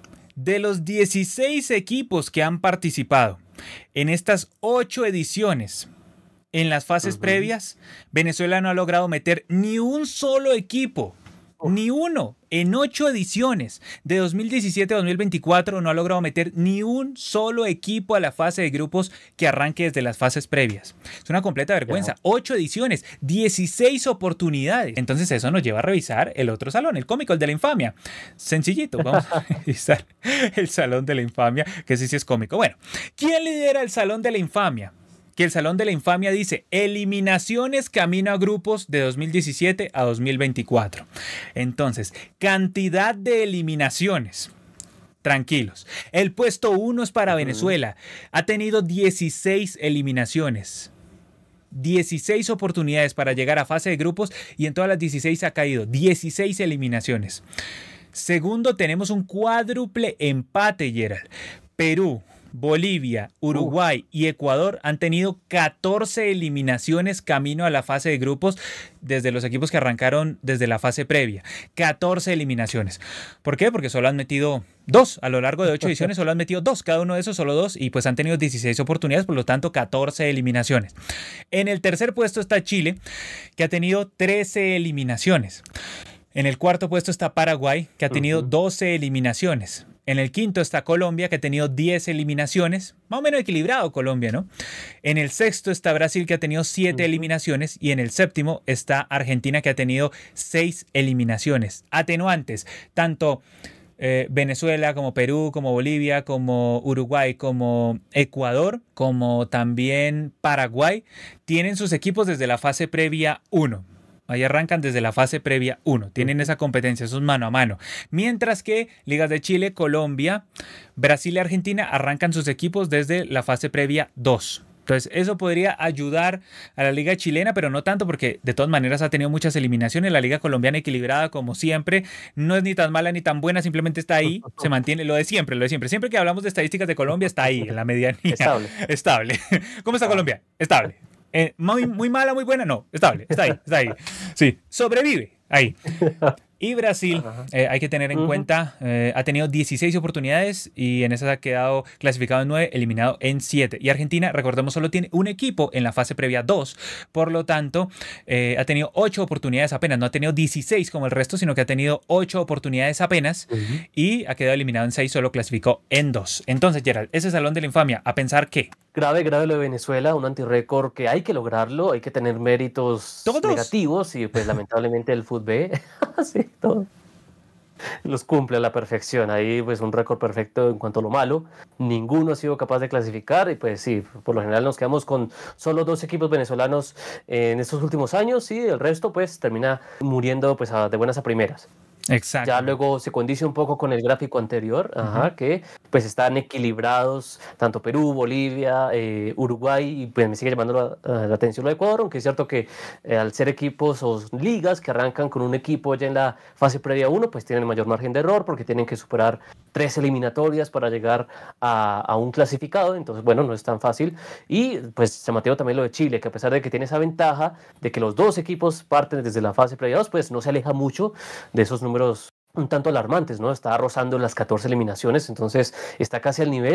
de los dieciséis equipos que han participado en estas ocho ediciones, en las fases uh-huh. previas, Venezuela no ha logrado meter ni un solo equipo. Ni uno, en ocho ediciones de dos mil diecisiete a dos mil veinticuatro no ha logrado meter ni un solo equipo a la fase de grupos que arranque desde las fases previas. Es una completa vergüenza. Ocho ediciones, dieciséis oportunidades. Entonces eso nos lleva a revisar el otro salón, el cómico, el de la infamia. Sencillito, vamos a revisar el salón de la infamia, que sí sí es cómico. Bueno, ¿quién lidera el salón de la infamia? Que el Salón de la Infamia dice eliminaciones camino a grupos de dos mil diecisiete a dos mil veinticuatro. Entonces, cantidad de eliminaciones. Tranquilos. El puesto uno es para Venezuela. Ha tenido dieciséis eliminaciones. dieciséis oportunidades para llegar a fase de grupos y en todas las dieciséis ha caído. dieciséis eliminaciones. Segundo, tenemos un cuádruple empate, Gerald. Perú, Bolivia, Uruguay y Ecuador han tenido catorce eliminaciones camino a la fase de grupos desde los equipos que arrancaron desde la fase previa. catorce eliminaciones. ¿Por qué? Porque solo han metido dos. A lo largo de ocho ediciones solo han metido dos. Cada uno de esos solo dos y pues han tenido dieciséis oportunidades, por lo tanto catorce eliminaciones. En el tercer puesto está Chile, que ha tenido trece eliminaciones. En el cuarto puesto está Paraguay, que ha tenido doce eliminaciones. En el quinto está Colombia, que ha tenido diez eliminaciones. Más o menos equilibrado Colombia, ¿no? En el sexto está Brasil, que ha tenido siete eliminaciones. Y en el séptimo está Argentina, que ha tenido seis eliminaciones. Atenuantes, tanto eh, Venezuela como Perú, como Bolivia, como Uruguay, como Ecuador, como también Paraguay, tienen sus equipos desde la fase previa uno. Ahí arrancan desde la fase previa uno. Tienen esa competencia, eso es mano a mano. Mientras que ligas de Chile, Colombia, Brasil y Argentina arrancan sus equipos desde la fase previa dos. Entonces eso podría ayudar a la liga chilena, pero no tanto porque de todas maneras ha tenido muchas eliminaciones. La liga colombiana equilibrada como siempre, no es ni tan mala ni tan buena, simplemente está ahí, se mantiene lo de siempre, lo de siempre. Siempre que hablamos de estadísticas de Colombia está ahí, en la medianía. Estable. Estable. ¿Cómo está Colombia? Estable. Eh, muy, muy mala, muy buena, no, estable, está ahí, está ahí. Sí, sobrevive, ahí. Y Brasil, eh, hay que tener en uh-huh. cuenta, eh, ha tenido dieciséis oportunidades y en esas ha quedado clasificado en nueve, eliminado en siete. Y Argentina, recordemos, solo tiene un equipo en la fase previa dos. Por lo tanto, eh, ha tenido ocho oportunidades apenas. No ha tenido dieciséis como el resto, sino que ha tenido ocho oportunidades apenas uh-huh. y ha quedado eliminado en seis, solo clasificó en dos. Entonces, Gerald, ese salón de la infamia, ¿a pensar qué? Grave, grave lo de Venezuela, un antirrécord que hay que lograrlo, hay que tener méritos ¿Todos? Negativos y pues lamentablemente el fútbol sí, todo. Los cumple a la perfección. Ahí pues un récord perfecto en cuanto a lo malo. Ninguno ha sido capaz de clasificar y pues sí, por lo general nos quedamos con solo dos equipos venezolanos en estos últimos años y el resto pues termina muriendo pues a, de buenas a primeras. Exacto. Ya luego se condice un poco con el gráfico anterior, uh-huh. ajá, que pues están equilibrados tanto Perú, Bolivia, eh, Uruguay y pues me sigue llamando la, la atención lo de Ecuador, aunque es cierto que eh, al ser equipos o ligas que arrancan con un equipo ya en la fase previa uno, pues tienen mayor margen de error porque tienen que superar tres eliminatorias para llegar a, a un clasificado, entonces bueno, no es tan fácil. Y pues se Mateo también lo de Chile, que a pesar de que tiene esa ventaja de que los dos equipos parten desde la fase previa dos, pues no se aleja mucho de esos números un tanto alarmantes, ¿no? Está rozando las catorce eliminaciones, entonces está casi al nivel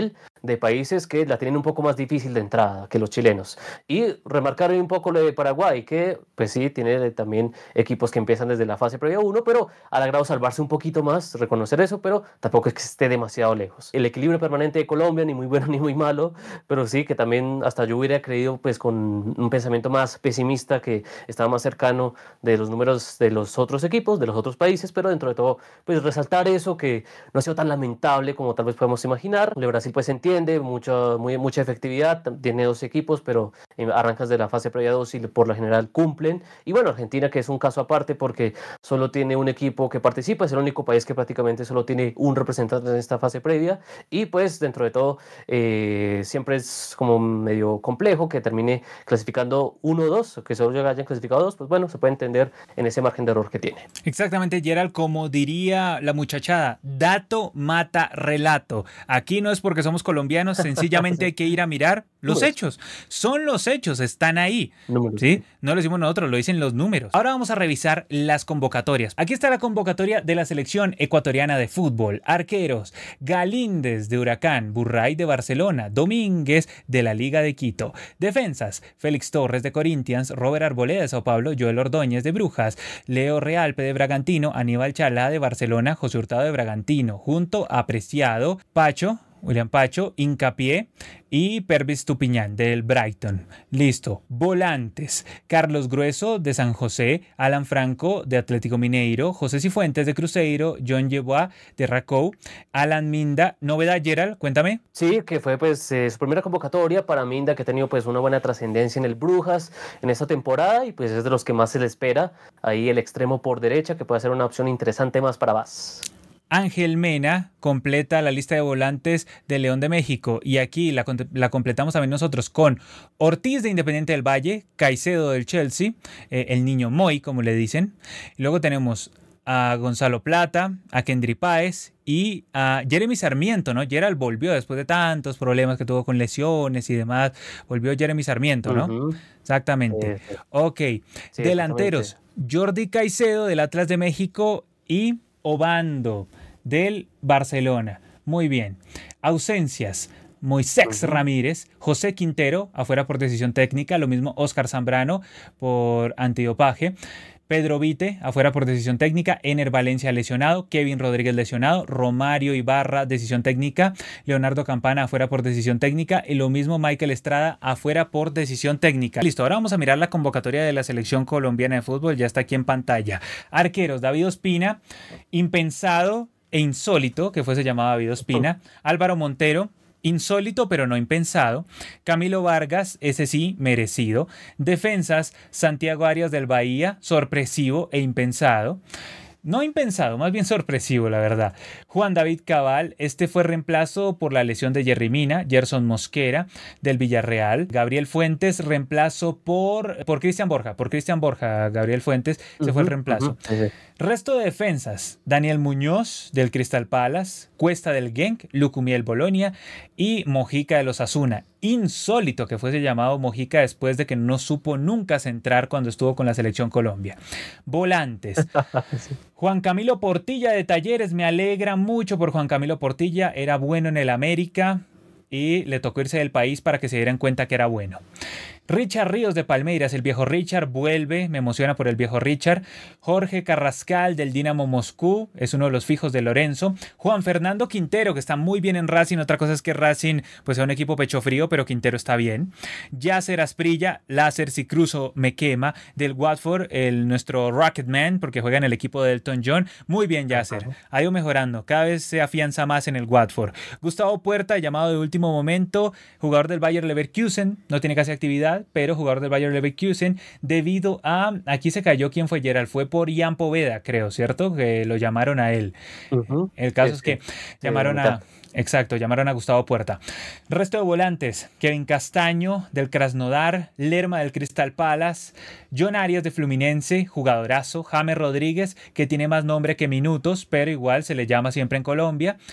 de países que la tienen un poco más difícil de entrada que los chilenos. Y remarcar un poco lo de Paraguay, que pues sí, tiene también equipos que empiezan desde la fase previa uno, pero ha logrado salvarse un poquito más, reconocer eso, pero tampoco es que esté demasiado lejos. El equilibrio permanente de Colombia, ni muy bueno ni muy malo, pero sí que también hasta yo hubiera creído pues con un pensamiento más pesimista que estaba más cercano de los números de los otros equipos, de los otros países, pero dentro de todo pues resaltar eso, que no ha sido tan lamentable como tal vez podemos imaginar. El Brasil pues se entiende, mucha, muy, mucha efectividad, tiene dos equipos, pero arrancas de la fase previa dos y por lo general cumplen. Y bueno, Argentina, que es un caso aparte porque solo tiene un equipo que participa, es el único país que prácticamente solo tiene un representante en esta fase previa, y pues dentro de todo eh, siempre es como medio complejo que termine clasificando uno o dos, que solo hayan clasificado dos, pues bueno, se puede entender en ese margen de error que tiene. Exactamente, Gerald, como diría la muchachada, dato mata relato. Aquí no es porque somos colombianos, sencillamente sí. Hay que ir a mirar los números. Hechos. Son los hechos, están ahí. Números. ¿Sí? No lo decimos nosotros, lo dicen los números. Ahora vamos a revisar las convocatorias. Aquí está la convocatoria de la selección ecuatoriana de fútbol. Arqueros: Galíndez de Huracán, Burray de Barcelona, Domínguez de la Liga de Quito. Defensas: Félix Torres de Corinthians, Robert Arboleda de Sao Paulo, Joel Ordóñez de Brujas, Leo Realpe de Bragantino, Aníbal Chalá de Barcelona, José Hurtado de Bragantino, junto a Preciado, Pacho, William Pacho, Hincapié y Pervis Tupiñán del Brighton. Listo. Volantes: Carlos Grueso de San José, Alan Franco de Atlético Mineiro, José Cifuentes de Cruzeiro, John Yeboah de Racou, Alan Minda. ¿Novedad, Gerald? Cuéntame. Sí, que fue pues eh, su primera convocatoria para Minda, que ha tenido pues una buena trascendencia en el Brujas en esta temporada y pues es de los que más se le espera. Ahí el extremo por derecha, que puede ser una opción interesante más para Vaz. Ángel Mena completa la lista de volantes de León de México, y aquí la, la completamos también nosotros con Ortiz de Independiente del Valle, Caicedo del Chelsea, eh, el niño Moy, como le dicen. Luego tenemos a Gonzalo Plata, a Kendry Páez y a Jeremy Sarmiento, ¿no? Gerald volvió después de tantos problemas que tuvo con lesiones y demás. Volvió Jeremy Sarmiento, ¿no? Uh-huh. Exactamente. Sí, sí. Ok. Sí, delanteros: Jordi Caicedo del Atlas de México y Obando del Barcelona. Muy bien. Ausencias: Moisés uh-huh. Ramírez, José Quintero, afuera por decisión técnica, lo mismo Oscar Zambrano por antidopaje, Pedro Vite, afuera por decisión técnica, Ener Valencia lesionado, Kevin Rodríguez lesionado, Romario Ibarra, decisión técnica, Leonardo Campana, afuera por decisión técnica, y lo mismo Michael Estrada, afuera por decisión técnica. Listo, ahora vamos a mirar la convocatoria de la selección colombiana de fútbol, ya está aquí en pantalla. Arqueros: David Ospina, impensado e insólito que fuese llamado David Ospina, Álvaro Montero, insólito pero no impensado, Camilo Vargas, ese sí, merecido. Defensas: Santiago Arias del Bahía, sorpresivo e impensado. No impensado, más bien sorpresivo, la verdad. Juan David Cabal, este fue reemplazo por la lesión de Yerry Mina. Gerson Mosquera del Villarreal. Gabriel Fuentes, reemplazo por por Cristian Borja. Por Cristian Borja, Gabriel Fuentes, se uh-huh, fue el reemplazo. Uh-huh. Resto de defensas: Daniel Muñoz del Crystal Palace, Cuesta del Genk, Lucumiel Bolonia y Mojica de los Asuna. Insólito que fuese llamado Mojica después de que no supo nunca centrar cuando estuvo con la selección Colombia. Volantes: sí. Juan Camilo Portilla de Talleres, me alegra mucho por Juan Camilo Portilla, era bueno en el América y le tocó irse del país para que se dieran cuenta que era bueno. Richard Ríos de Palmeiras, el viejo Richard vuelve, me emociona por el viejo Richard. Jorge Carrascal del Dinamo Moscú, es uno de los fijos de Lorenzo. Juan Fernando Quintero, que está muy bien en Racing, otra cosa es que Racing pues es un equipo pecho frío, pero Quintero está bien. Yasser Asprilla, láser si cruzo me quema, del Watford, el, nuestro Rocketman, porque juega en el equipo de Elton John. Muy bien, Yasser, ha ido mejorando, cada vez se afianza más en el Watford. Gustavo Puerta, llamado de último momento, jugador del Bayer Leverkusen, no tiene casi actividad, pero jugador del Bayer Leverkusen debido a, aquí se cayó, ¿quién fue, Gerald? Fue por Ian Poveda, creo, ¿cierto? Que lo llamaron a él. Uh-huh. El caso sí, es que sí. llamaron sí, a... Exacto, llamaron a Gustavo Puerta. Resto de volantes: Kevin Castaño del Krasnodar, Lerma del Crystal Palace, John Arias de Fluminense, jugadorazo, James Rodríguez, que tiene más nombre que minutos, pero igual se le llama siempre en Colombia.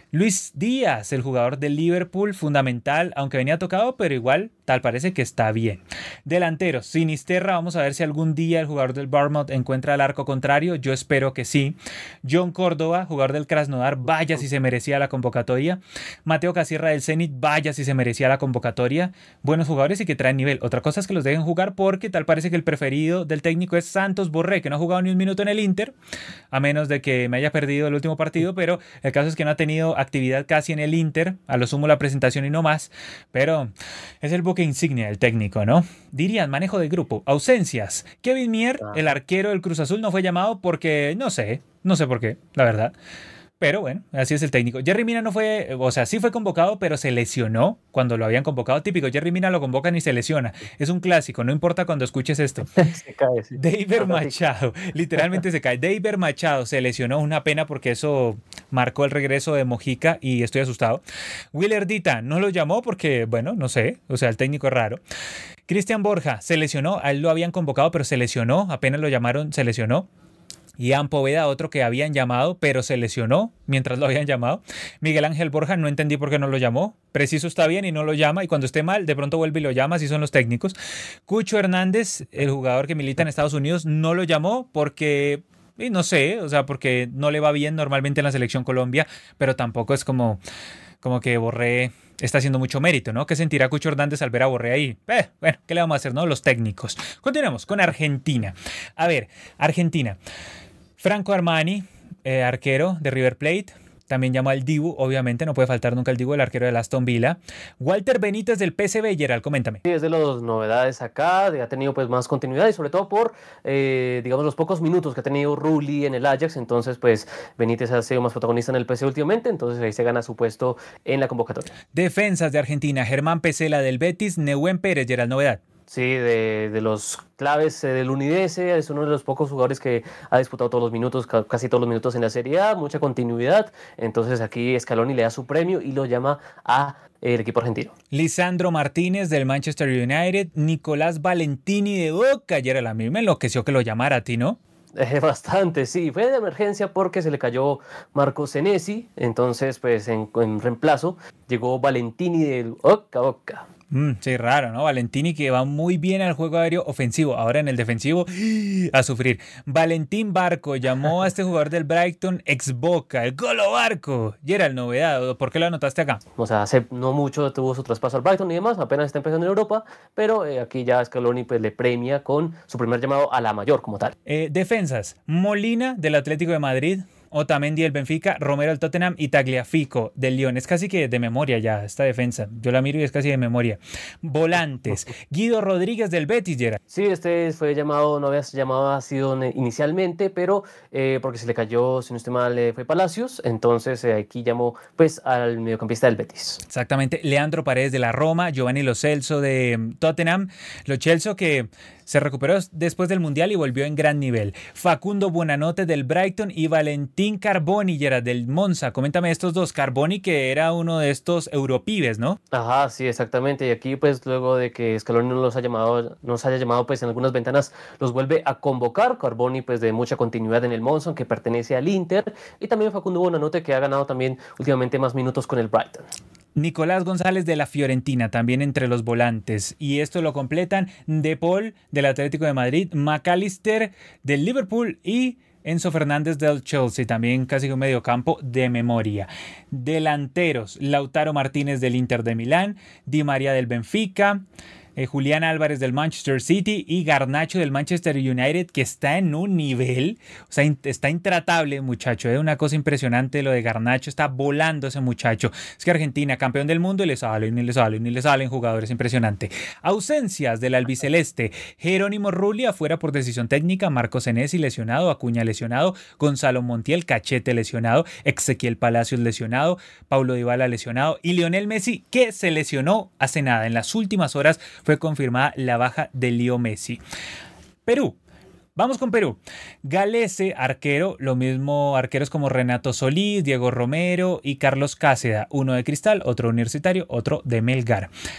Luis Díaz, el jugador del Liverpool, fundamental, aunque venía tocado, pero igual tal parece que está bien. Delanteros, Sinisterra, vamos a ver si algún día el jugador del Bournemouth encuentra el arco contrario, yo espero que sí. John Córdoba, jugador del Krasnodar, vaya si se merecía la convocatoria. Mateo Casierra del Zenit, vaya si se merecía la convocatoria. Buenos jugadores y que traen nivel. Otra cosa es que los dejen jugar porque tal parece que el preferido del técnico es Santos Borré, que no ha jugado ni un minuto en el Inter, a menos de que me haya perdido el último partido, pero el caso es que no ha tenido actividad casi en el Inter, a lo sumo la presentación y no más, pero es el buque insignia del técnico, ¿no? Dirían manejo de grupo. Ausencias. Kevin Mier, el arquero del Cruz Azul, no fue llamado porque, no sé, no sé por qué, la verdad. Pero bueno, así es el técnico. Jerry Mina no fue, o sea, sí fue convocado, pero se lesionó cuando lo habían convocado. Típico, Jerry Mina lo convocan y se lesiona. Es un clásico, no importa cuando escuches esto. Se cae, sí. David Machado, literalmente se cae. David Machado se lesionó, una pena porque eso marcó el regreso de Mojica y estoy asustado. Willer Dita no lo llamó porque, bueno, no sé, o sea, el técnico es raro. Cristian Borja se lesionó, a él lo habían convocado, pero se lesionó, apenas lo llamaron, se lesionó. Ian Poveda, otro que habían llamado, pero se lesionó mientras lo habían llamado. Miguel Ángel Borja, no entendí por qué no lo llamó. Preciso está bien y no lo llama, y cuando esté mal, de pronto vuelve y lo llama, así son los técnicos. Cucho Hernández, el jugador que milita en Estados Unidos, no lo llamó porque, y no sé, o sea, porque no le va bien normalmente en la selección Colombia, pero tampoco es como, como que Borré está haciendo mucho mérito, ¿no? ¿Qué sentirá Cucho Hernández al ver a Borré ahí? Eh, bueno, ¿qué le vamos a hacer, no? Los técnicos. Continuemos con Argentina. A ver, Argentina. Franco Armani, eh, arquero de River Plate, también llamó al Dibu, obviamente, no puede faltar nunca el Dibu, el arquero del Aston Villa. Walter Benítez del P S V, Gerald, coméntame. Sí, es de las novedades acá, ha tenido pues más continuidad y sobre todo por, eh, digamos, los pocos minutos que ha tenido Rulli en el Ajax, entonces pues Benítez ha sido más protagonista en el P S V últimamente, entonces ahí se gana su puesto en la convocatoria. Defensas de Argentina, Germán Pesela del Betis, Nehuen Pérez, Gerald, novedad. Sí, de, de los claves eh, del Udinese, es uno de los pocos jugadores que ha disputado todos los minutos, ca- casi todos los minutos en la Serie A, mucha continuidad, entonces aquí Scaloni le da su premio y lo llama a el equipo argentino. Lisandro Martínez del Manchester United, Nicolás Valentini de Boca, Gerald, a mí me enloqueció que lo llamara a ti, ¿no? Eh, bastante, sí, fue de emergencia porque se le cayó Marco Senesi, entonces pues en, en reemplazo llegó Valentini del Boca Boca. Mm, sí, raro, ¿no? Valentini que va muy bien al juego aéreo ofensivo. Ahora en el defensivo, a sufrir. Valentín Barco llamó a este jugador del Brighton ex Boca, el Golo Barco. Y era el novedad. ¿Por qué lo anotaste acá? O sea, hace no mucho tuvo su traspaso al Brighton y demás, apenas está empezando en Europa, pero eh, aquí ya Scaloni pues, le premia con su primer llamado a la mayor como tal. Eh, defensas. Molina del Atlético de Madrid. Otamendi del Benfica, Romero del Tottenham y Tagliafico del Lyon. Es casi que de memoria ya esta defensa. Yo la miro y es casi de memoria. Volantes. Guido Rodríguez del Betis, Gerard. Sí, este fue llamado, no había llamado ha sido inicialmente, pero eh, porque se le cayó, si no estoy mal, eh, fue Palacios. Entonces eh, aquí llamó pues al mediocampista del Betis. Exactamente. Leandro Paredes de la Roma, Giovanni Lo Celso de Tottenham. Lo Celso que se recuperó después del Mundial y volvió en gran nivel. Facundo Buonanotte del Brighton y Valentín Carboni, Gerard, del Monza. Coméntame estos dos. Carboni que era uno de estos europibes, ¿no? Ajá, sí, exactamente. Y aquí pues luego de que Scaloni no los ha llamado, nos haya llamado pues en algunas ventanas, los vuelve a convocar. Carboni pues de mucha continuidad en el Monza, que pertenece al Inter. Y también Facundo Buonanotte que ha ganado también últimamente más minutos con el Brighton. Nicolás González de la Fiorentina, también entre los volantes. Y esto lo completan De Paul del Atlético de Madrid, McAllister del Liverpool y Enzo Fernández del Chelsea, también casi un mediocampo de memoria. Delanteros, Lautaro Martínez del Inter de Milán, Di María del Benfica, eh, Julián Álvarez del Manchester City y Garnacho del Manchester United, que está en un nivel, o sea, in- está intratable, muchacho. Es eh, una cosa impresionante lo de Garnacho, está volando ese muchacho. Es que Argentina, campeón del mundo, y le salen, y le salen, y le salen jugadores, impresionante. Ausencias del albiceleste, Jerónimo Rulli afuera por decisión técnica, Marco Senesi lesionado, Acuña lesionado, Gonzalo Montiel, Cachete lesionado, Ezequiel Palacios lesionado, Paulo Dybala lesionado y Lionel Messi, que se lesionó hace nada. En las últimas horas fue confirmada la baja de Leo Messi. Perú. Vamos con Perú. Galese, arquero, lo mismo arqueros como Renato Solís, Diego Romero y Carlos Cáceda. Uno de Cristal, otro universitario, otro de Melgar.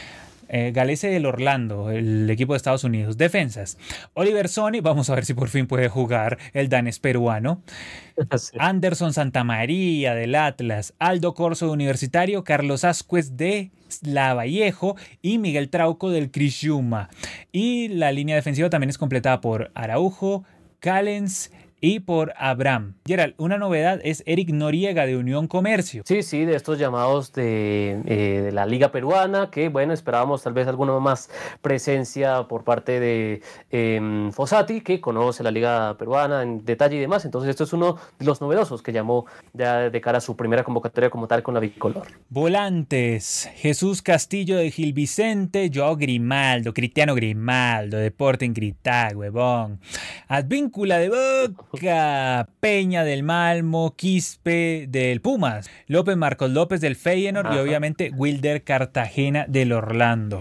Eh, Galese del Orlando, el equipo de Estados Unidos. Defensas: Oliver Sony, vamos a ver si por fin puede jugar el danés peruano. Sí. Anderson Santamaría del Atlas, Aldo Corso de Universitario, Carlos Ascuez de Lavallejo y Miguel Trauco del Criciúma. Y la línea defensiva también es completada por Araujo, Callens y por Abraham. Gerald, una novedad es Eric Noriega de Unión Comercio. Sí, sí, de estos llamados de, eh, de la Liga Peruana, que bueno, esperábamos tal vez alguna más presencia por parte de eh, Fossati, que conoce la Liga Peruana en detalle y demás. Entonces esto es uno de los novedosos que llamó ya de cara a su primera convocatoria como tal con la bicolor. Volantes: Jesús Castillo de Gil Vicente, Joao Grimaldo, Cristiano Grimaldo, Deporting Cristal, huevón. Advíncula de Boca, Peña del Malmo, Quispe del Pumas, López Marcos López del Feyenoord. Ajá. Y obviamente Wilder Cartagena del Orlando.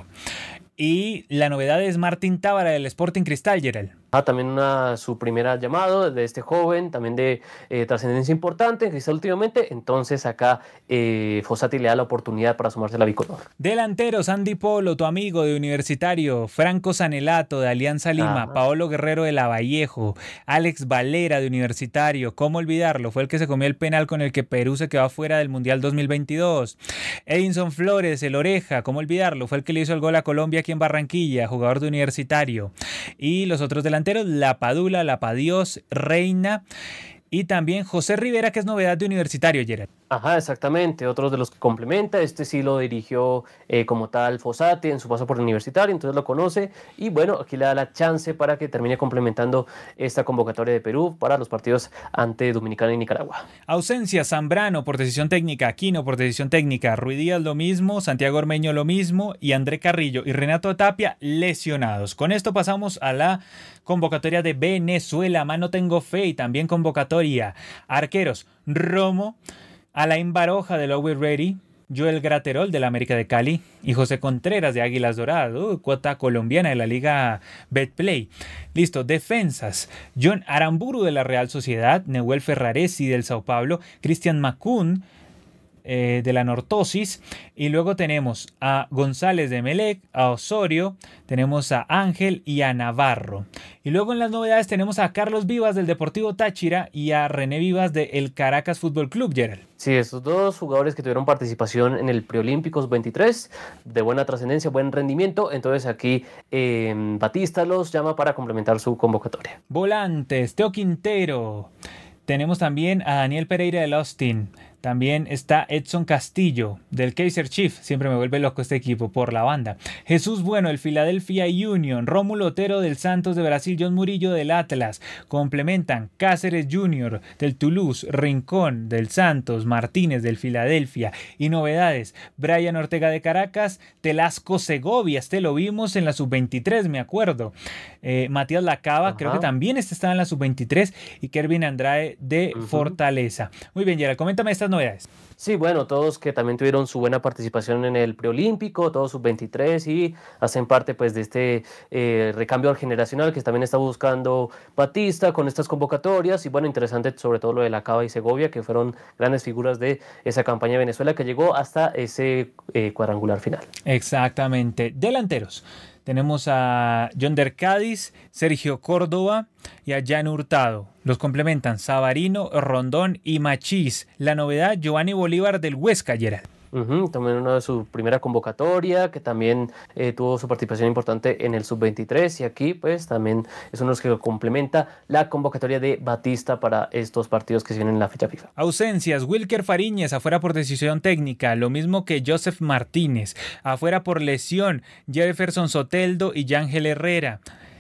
Y la novedad es Martín Tábara del Sporting Cristal, Gerald. Ah, también una, su primera llamado de este joven, también de eh, trascendencia importante en Cristal últimamente. Entonces acá eh, Fossati le da la oportunidad para sumarse a la bicolor. Delanteros: Andy Polo, tu amigo de Universitario, Franco Sanelato de Alianza Lima, ah. Paolo Guerrero de Lavallejo, Alex Valera de Universitario. ¿Cómo olvidarlo? Fue el que se comió el penal con el que Perú se quedó afuera del Mundial dos mil veintidós. Edinson Flores, el Oreja. ¿Cómo olvidarlo? Fue el que le hizo el gol a Colombia aquí en Barranquilla, jugador de Universitario. Y los otros delanteros: La Padula, La Padios, Reina y también José Rivera, que es novedad de Universitario, Gerard. Ajá, exactamente, otros de los que complementa. Este sí lo dirigió eh, como tal Fossati en su paso por el Universitario, entonces lo conoce y bueno, aquí le da la chance para que termine complementando esta convocatoria de Perú para los partidos ante Dominicana y Nicaragua. Ausencia: Zambrano por decisión técnica, Aquino por decisión técnica, Ruiz Díaz lo mismo, Santiago Ormeño lo mismo y André Carrillo y Renato Tapia lesionados. Con esto pasamos a la convocatoria de Venezuela. Mano tengo fe y también convocatoria. Arqueros: Romo, Alain Baroja del Always Ready, Joel Graterol del América de Cali y José Contreras de Águilas Doradas, uh, cuota colombiana de la Liga Betplay. Listo. Defensas: John Aramburu de la Real Sociedad, Neuel Ferraresi del Sao Paulo, Cristian Macún eh, de la Nortosis, y luego tenemos a González de Melec, a Osorio, tenemos a Ángel y a Navarro. Y luego en las novedades tenemos a Carlos Vivas del Deportivo Táchira y a René Vivas del El Caracas Fútbol Club, Gerald. Sí, estos dos jugadores que tuvieron participación en el Preolímpicos veintitrés, de buena trascendencia, buen rendimiento. Entonces aquí eh, Batista los llama para complementar su convocatoria. Volantes: Teo Quintero. Tenemos también a Daniel Pereira del Austin. También está Edson Castillo del Kaiser Chiefs. Siempre me vuelve loco este equipo por la banda. Jesús Bueno del Philadelphia Union. Rómulo Otero del Santos de Brasil. John Murillo del Atlas. Complementan Cáceres junior del Toulouse. Rincón del Santos. Martínez del Philadelphia. Y novedades: Brian Ortega de Caracas. Telasco Segovia. Este lo vimos en la sub veintitrés, me acuerdo. Eh, Matías Lacaba, Ajá. creo que también este estaba en la sub veintitrés. Y Kervin Andrade de uh-huh. Fortaleza. Muy bien, Gerald, coméntame estas novedades. Sí, bueno, todos que también tuvieron su buena participación en el preolímpico, todos sub veintitrés y hacen parte pues de este eh, recambio generacional que también está buscando Batista con estas convocatorias. Y bueno, interesante sobre todo lo de Lacaba y Segovia, que fueron grandes figuras de esa campaña de Venezuela que llegó hasta ese eh, cuadrangular final. Exactamente. Delanteros: tenemos a Yonder Cádiz, Sergio Córdoba y a Jan Hurtado. Los complementan Sabarino, Rondón y Machís. La novedad: Giovanni Bolívar del Huesca, Gerald. Uh-huh, también una de su primera convocatoria, que también eh, tuvo su participación importante en el sub veintitrés, y aquí pues también es uno de los que complementa la convocatoria de Batista para estos partidos que se vienen en la fecha FIFA. Ausencias: Wilker Fariñez afuera por decisión técnica, lo mismo que Joseph Martínez. Afuera por lesión, Jefferson Soteldo y Yángel Herrera.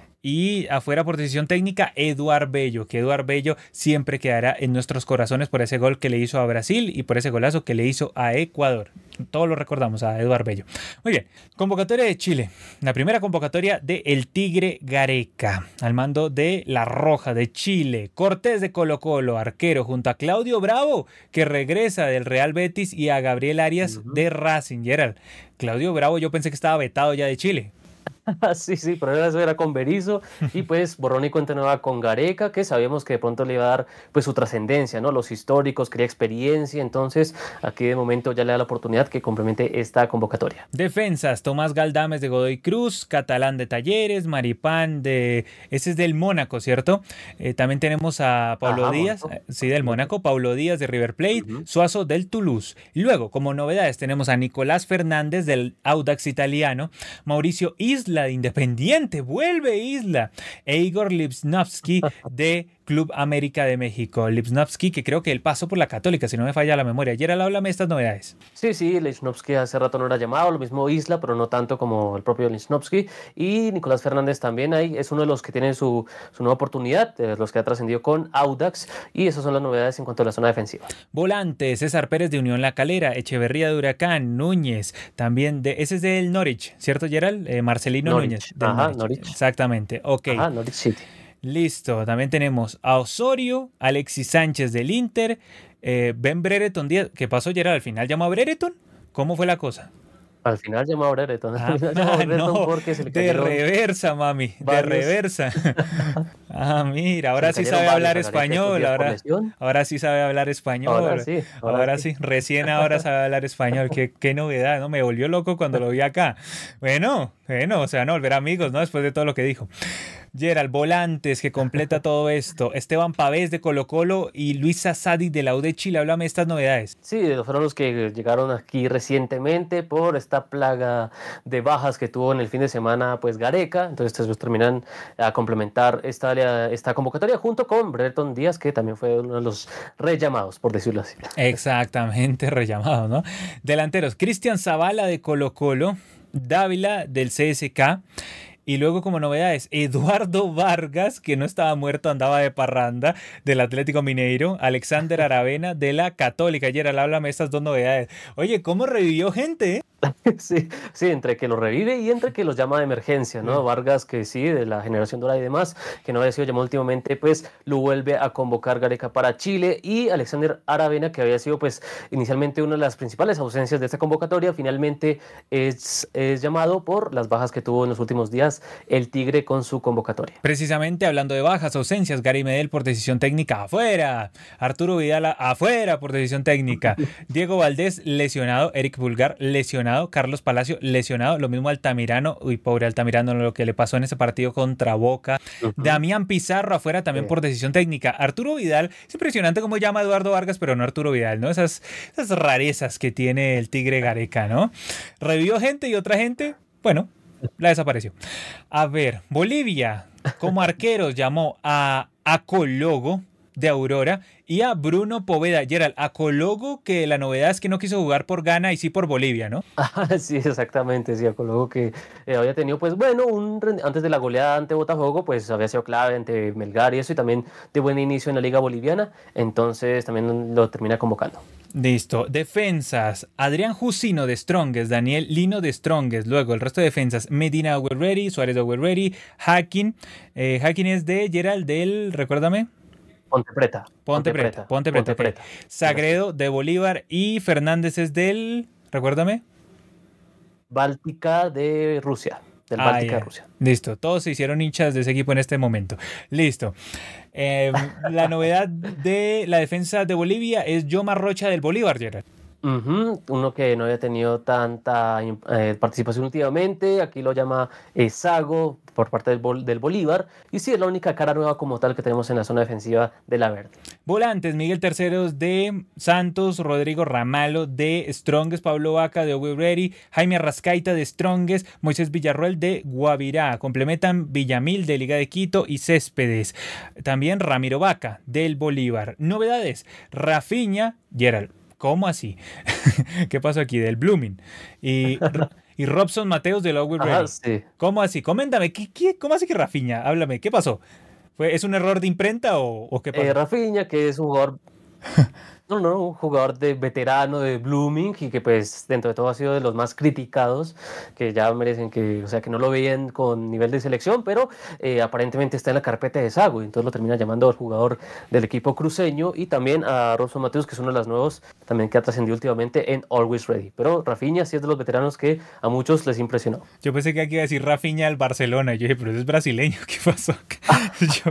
Y afuera por decisión técnica, Eduard Bello, que Eduard Bello siempre quedará en nuestros corazones por ese gol que le hizo a Brasil y por ese golazo que le hizo a Ecuador. Todos lo recordamos a Eduard Bello. Muy bien, convocatoria de Chile. La primera convocatoria de El Tigre Gareca, al mando de La Roja de Chile. Cortés de Colo Colo, arquero, junto a Claudio Bravo, que regresa del Real Betis, y a Gabriel Arias uh-huh. de Racing. Gerald, Claudio Bravo yo pensé que estaba vetado ya de Chile. Sí, sí, pero eso era con Berizzo y pues borrón y cuenta nueva con Gareca, que sabíamos que de pronto le iba a dar pues su trascendencia, ¿no? Los históricos, quería experiencia, entonces aquí de momento ya le da la oportunidad que complemente esta convocatoria. Defensas, Tomás Galdames de Godoy Cruz, Catalán de Talleres, Maripán de... Ese es del Mónaco, ¿cierto? Eh, también tenemos a Pablo Ajá, Díaz, Mónaco. eh, sí, del Mónaco, Pablo Díaz de River Plate, Ujú. Suazo del Toulouse. Luego, como novedades, tenemos a Nicolás Fernández del Audax italiano, Mauricio Isla de Independiente, vuelve Isla, e Igor Lipsnovsky de Club América de México. Lipsnovsky, que creo que él pasó por la Católica, si no me falla la memoria. Ayer háblame de estas novedades. Sí, sí, Lichnowsky hace rato no era llamado, lo mismo Isla, pero no tanto como el propio Lichnowsky. Y Nicolás Fernández también ahí es uno de los que tiene su, su nueva oportunidad, de los que ha trascendido con Audax. Y esas son las novedades en cuanto a la zona defensiva. Volantes, César Pérez de Unión La Calera, Echeverría de Huracán, Núñez, también de, ese es del Norwich, ¿cierto, Gerald? Eh, Marcelino Norwich, Núñez, del ajá, Norwich. Norwich. Exactamente, ok. Ajá, Norwich City. Listo, también tenemos a Osorio, Alexis Sánchez del Inter, eh, Ben Brereton Díaz. ¿Qué pasó, Gerald? ¿Al final llamó a Brereton? ¿Cómo fue la cosa? Al final llamó a Brereton. Ah, Al final llamó a Brereton no, porque se le de cayeron reversa, mami, de varios. reversa. Ah, mira, Se ahora le sí cayeron sabe varios hablar a Gareca estos español, días por ahora, lesión. ahora sí sabe hablar Ahora español, sí, ahora, ahora sí. sí, recién ahora sabe hablar español, qué, qué novedad, ¿no? Me volvió loco cuando lo vi acá. Bueno, bueno, o sea, no, volver amigos, ¿no? Después de todo lo que dijo. Gerald, volantes, que completa todo esto. Esteban Pavés de Colo Colo y Luis Sassadi de la U de Chile. Háblame de estas novedades. Sí, fueron los que llegaron aquí recientemente por esta plaga de bajas que tuvo en el fin de semana pues Gareca. Entonces pues, terminan a complementar esta, esta convocatoria junto con Brereton Díaz, que también fue uno de los rellamados, por decirlo así. Exactamente, rellamado, ¿no? Delanteros, Cristian Zavala de Colo Colo, Dávila del C S K. Y luego como novedades, Eduardo Vargas, que no estaba muerto, andaba de parranda, del Atlético Mineiro, Alexander Aravena de la Católica. Ayer háblame de estas dos novedades. Oye, ¿cómo revivió gente? Sí, sí, entre que los revive y entre que los llama de emergencia, ¿no? Sí. Vargas, que sí, de la generación dorada y demás, que no había sido llamado últimamente, pues lo vuelve a convocar Gareca para Chile, y Alexander Aravena, que había sido pues inicialmente una de las principales ausencias de esta convocatoria, finalmente es, es llamado por las bajas que tuvo en los últimos días el Tigre con su convocatoria. Precisamente hablando de bajas, ausencias, Gary Medel por decisión técnica, afuera. Arturo Vidal afuera por decisión técnica. Diego Valdés lesionado, Eric Pulgar lesionado, Carlos Palacio lesionado, lo mismo Altamirano, uy, pobre Altamirano, lo que le pasó en ese partido contra Boca. Uh-huh. Damián Pizarro afuera también sí. por decisión técnica. Arturo Vidal, es impresionante cómo llama a Eduardo Vargas, pero no Arturo Vidal, ¿no? Esas, esas rarezas que tiene el Tigre Gareca, ¿no? Revivió gente y otra gente, bueno, la desapareció. A ver, Bolivia, como arqueros llamó a Acologo de Aurora y a Bruno Poveda. Gerald, Acologo, que la novedad es que no quiso jugar por Ghana y sí por Bolivia, ¿no? Ah, sí, exactamente, sí, Acologo que eh, había tenido, pues bueno, un, antes de la goleada ante Botafogo, pues había sido clave ante Melgar y eso, y también de buen inicio en la Liga Boliviana, entonces también lo termina convocando. Listo. Defensas. Adrián Jusino de Strongest, Daniel Lino de Strongest. Luego el resto de defensas. Medina Ready, Suárez Ready, Hacking. Eh, Hacking es de Gerald del, recuérdame. Ponte Preta. Ponte, Ponte Preta. Preta. Ponte Preta. Ponte Preta. Okay. Sagredo de Bolívar y Fernández es del, recuérdame. Báltica de Rusia. Del ah, Báltica de Rusia. Listo, todos se hicieron hinchas de ese equipo en este momento. Listo. Eh, la novedad de la defensa de Bolivia es Yomar Rocha del Bolívar, Gerard. Uh-huh. Uno que no había tenido tanta eh, participación últimamente, aquí lo llama eh, Sago por parte del, Bol- del Bolívar, y sí, es la única cara nueva como tal que tenemos en la zona defensiva de la Verde. Volantes, Miguel Terceros de Santos, Rodrigo Ramalo de Strongest, Pablo Vaca de Owe Ready, Jaime Arrascaita de Strongest, Moisés Villarroel de Guavirá, complementan Villamil de Liga de Quito y Céspedes, también Ramiro Vaca del Bolívar. Novedades, Rafinha, Gerald. ¿Cómo así? ¿Qué pasó aquí? Del Blooming. Y, y Robson Mateos de Lowe Ready. Sí. ¿Cómo así? Coméntame, ¿qué, qué, ¿cómo así que Rafinha? Háblame, ¿qué pasó? ¿Fue, ¿Es un error de imprenta o, o qué pasó? Eh, Rafinha, que es un jugador... No, no, un jugador de veterano de Blooming y que pues dentro de todo ha sido de los más criticados, que ya merecen que, o sea, que no lo veían con nivel de selección, pero eh, aparentemente está en la carpeta de Sago, y entonces lo termina llamando al jugador del equipo cruceño, y también a Robson Mateus, que es uno de los nuevos también que ha trascendido últimamente en Always Ready. Pero Rafinha sí es de los veteranos que a muchos les impresionó. Yo pensé que aquí iba a decir Rafinha al Barcelona. Yo dije, pero ese es brasileño, ¿qué pasó? Yo,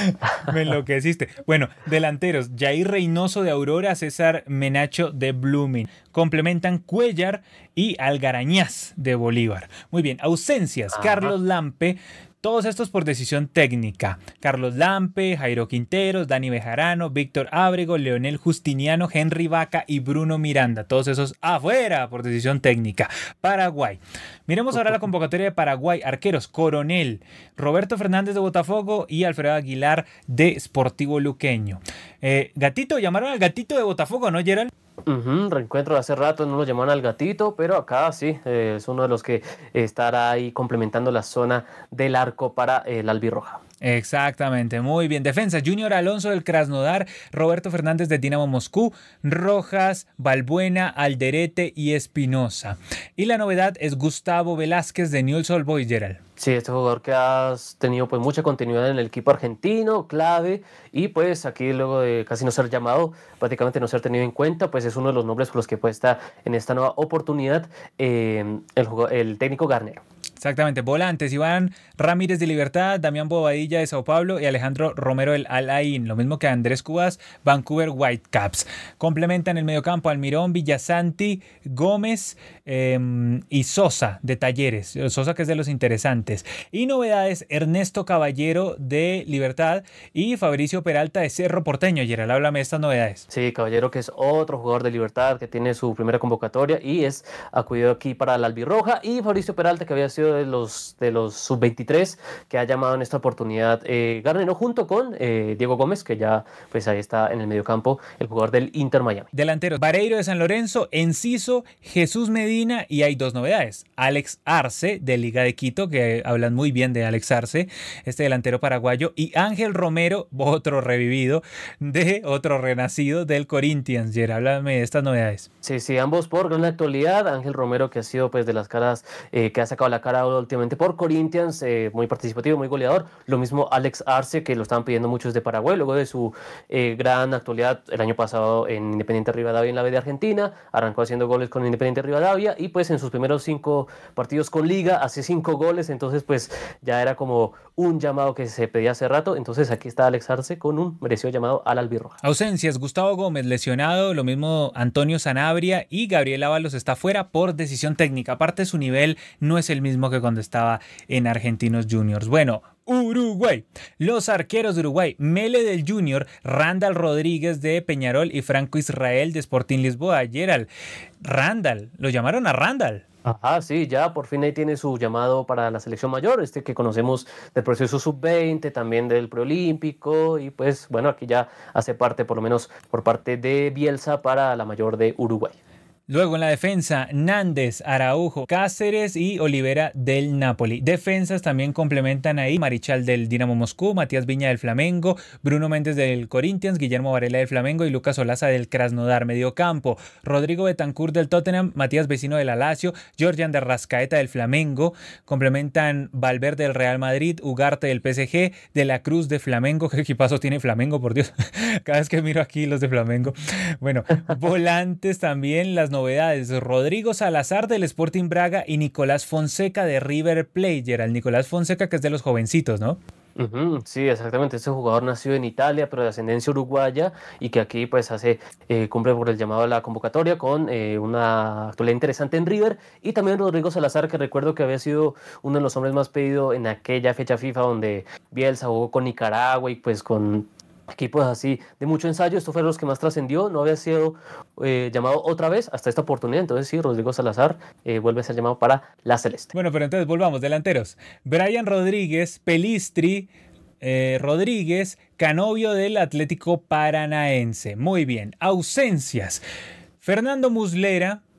me enloqueciste. Bueno, delanteros, Jair Reynoso de Aurora, César Menacho de Blooming. Complementan Cuellar y Algarañaz de Bolívar. Muy bien, ausencias, Ajá. Carlos Lampe. Todos estos por decisión técnica. Carlos Lampe, Jairo Quinteros, Dani Bejarano, Víctor Ábrego, Leonel Justiniano, Henry Vaca y Bruno Miranda. Todos esos afuera por decisión técnica. Paraguay. Miremos ahora la convocatoria de Paraguay. Arqueros, Coronel, Roberto Fernández de Botafogo y Alfredo Aguilar de Sportivo Luqueño. Eh, Gatito, llamaron al Gatito de Botafogo, ¿no, Gerald? Uh-huh, reencuentro de hace rato, no lo llamaron al Gatito, pero acá sí, eh, es uno de los que estará ahí complementando la zona del arco para eh, la albirroja. Exactamente, muy bien. Defensa, Junior Alonso del Krasnodar, Roberto Fernández de Dinamo Moscú, Rojas, Balbuena, Alderete y Espinosa. Y la novedad es Gustavo Velázquez de Newell's Old Boys, Gerald. Sí, este jugador que ha tenido pues mucha continuidad en el equipo argentino, clave, y pues aquí luego de casi no ser llamado, prácticamente no ser tenido en cuenta, pues es uno de los nombres por los que puede estar en esta nueva oportunidad eh, el, el técnico Garnero. Exactamente, volantes, Iván Ramírez de Libertad, Damián Bobadilla de Sao Paulo y Alejandro Romero del Al Ain, lo mismo que Andrés Cubas, Vancouver Whitecaps. Complementan el mediocampo Almirón, Villasanti, Gómez eh, y Sosa de Talleres, Sosa que es de los interesantes. Y novedades, Ernesto Caballero de Libertad y Fabricio Peralta de Cerro Porteño. Gerald, háblame de estas novedades. Sí, Caballero que es otro jugador de Libertad que tiene su primera convocatoria y es acudido aquí para la albirroja, y Fabricio Peralta que había sido de los, de los sub veintitrés que ha llamado en esta oportunidad eh, Garnero junto con eh, Diego Gómez, que ya pues ahí está en el mediocampo, el jugador del Inter Miami. Delanteros, Vareiro de San Lorenzo, Enciso, Jesús Medina, y hay dos novedades. Alex Arce de Liga de Quito, que hablan muy bien de Alex Arce, este delantero paraguayo, y Ángel Romero, otro revivido, de otro renacido del Corinthians. Yer, háblame de estas novedades. Sí, sí, ambos por gran actualidad. Ángel Romero, que ha sido pues de las caras, eh, que ha sacado la cara últimamente por Corinthians, eh, muy participativo, muy goleador. Lo mismo Alex Arce, que lo estaban pidiendo muchos de Paraguay, luego de su eh, gran actualidad el año pasado en Independiente Rivadavia en la B de Argentina. Arrancó haciendo goles con Independiente Rivadavia y pues en sus primeros cinco partidos con Liga hace cinco goles, entonces pues ya era como un llamado que se pedía hace rato. Entonces aquí está Alex Arce con un merecido llamado al albirroja. Ausencias, Gustavo Gómez lesionado, lo mismo Antonio Sanabria, y Gabriel Ábalos está fuera por decisión técnica. Aparte, su nivel no es el mismo que cuando estaba en Argentinos Juniors. Bueno, Uruguay. Los arqueros de Uruguay, Mele del Junior, Randall Rodríguez de Peñarol y Franco Israel de Sporting Lisboa. Gerald, Randall, lo llamaron a Randall. Ajá, sí, ya por fin ahí tiene su llamado para la selección mayor, este que conocemos del proceso sub veinte, también del preolímpico, y pues bueno, aquí ya hace parte por lo menos por parte de Bielsa para la mayor de Uruguay. Luego en la defensa, Nández, Araujo, Cáceres y Olivera del Napoli. Defensas también complementan ahí Marichal del Dinamo Moscú, Matías Viña del Flamengo, Bruno Méndez del Corinthians, Guillermo Varela del Flamengo y Lucas Olaza del Krasnodar. Mediocampo, Rodrigo Betancourt del Tottenham, Matías Vecino del Lazio, Georgian de Rascaeta del Flamengo. Complementan Valverde del Real Madrid, Ugarte del P S G, De la Cruz de Flamengo. ¿Qué equipazo tiene Flamengo, por Dios? Cada vez que miro aquí los de Flamengo. Bueno, volantes también, las novedades, Rodrigo Salazar del Sporting Braga y Nicolás Fonseca de River Plate. Gerald, Nicolás Fonseca, que es de los jovencitos, ¿no? Uh-huh, sí, exactamente. Este jugador nació en Italia, pero de ascendencia uruguaya, y que aquí pues hace eh, cumple por el llamado a la convocatoria con eh, una actualidad interesante en River. Y también Rodrigo Salazar, que recuerdo que había sido uno de los hombres más pedidos en aquella fecha FIFA donde Bielsa jugó con Nicaragua y pues con equipos así de mucho ensayo. Estos fueron los que más trascendió, no había sido eh, llamado otra vez hasta esta oportunidad. Entonces sí, Rodrigo Salazar eh, vuelve a ser llamado para la Celeste. Bueno, pero entonces volvamos, delanteros. Brian Rodríguez, Pelistri, eh, Rodríguez, Canovio del Atlético Paranaense. Muy bien, ausencias. Fernando Muslera,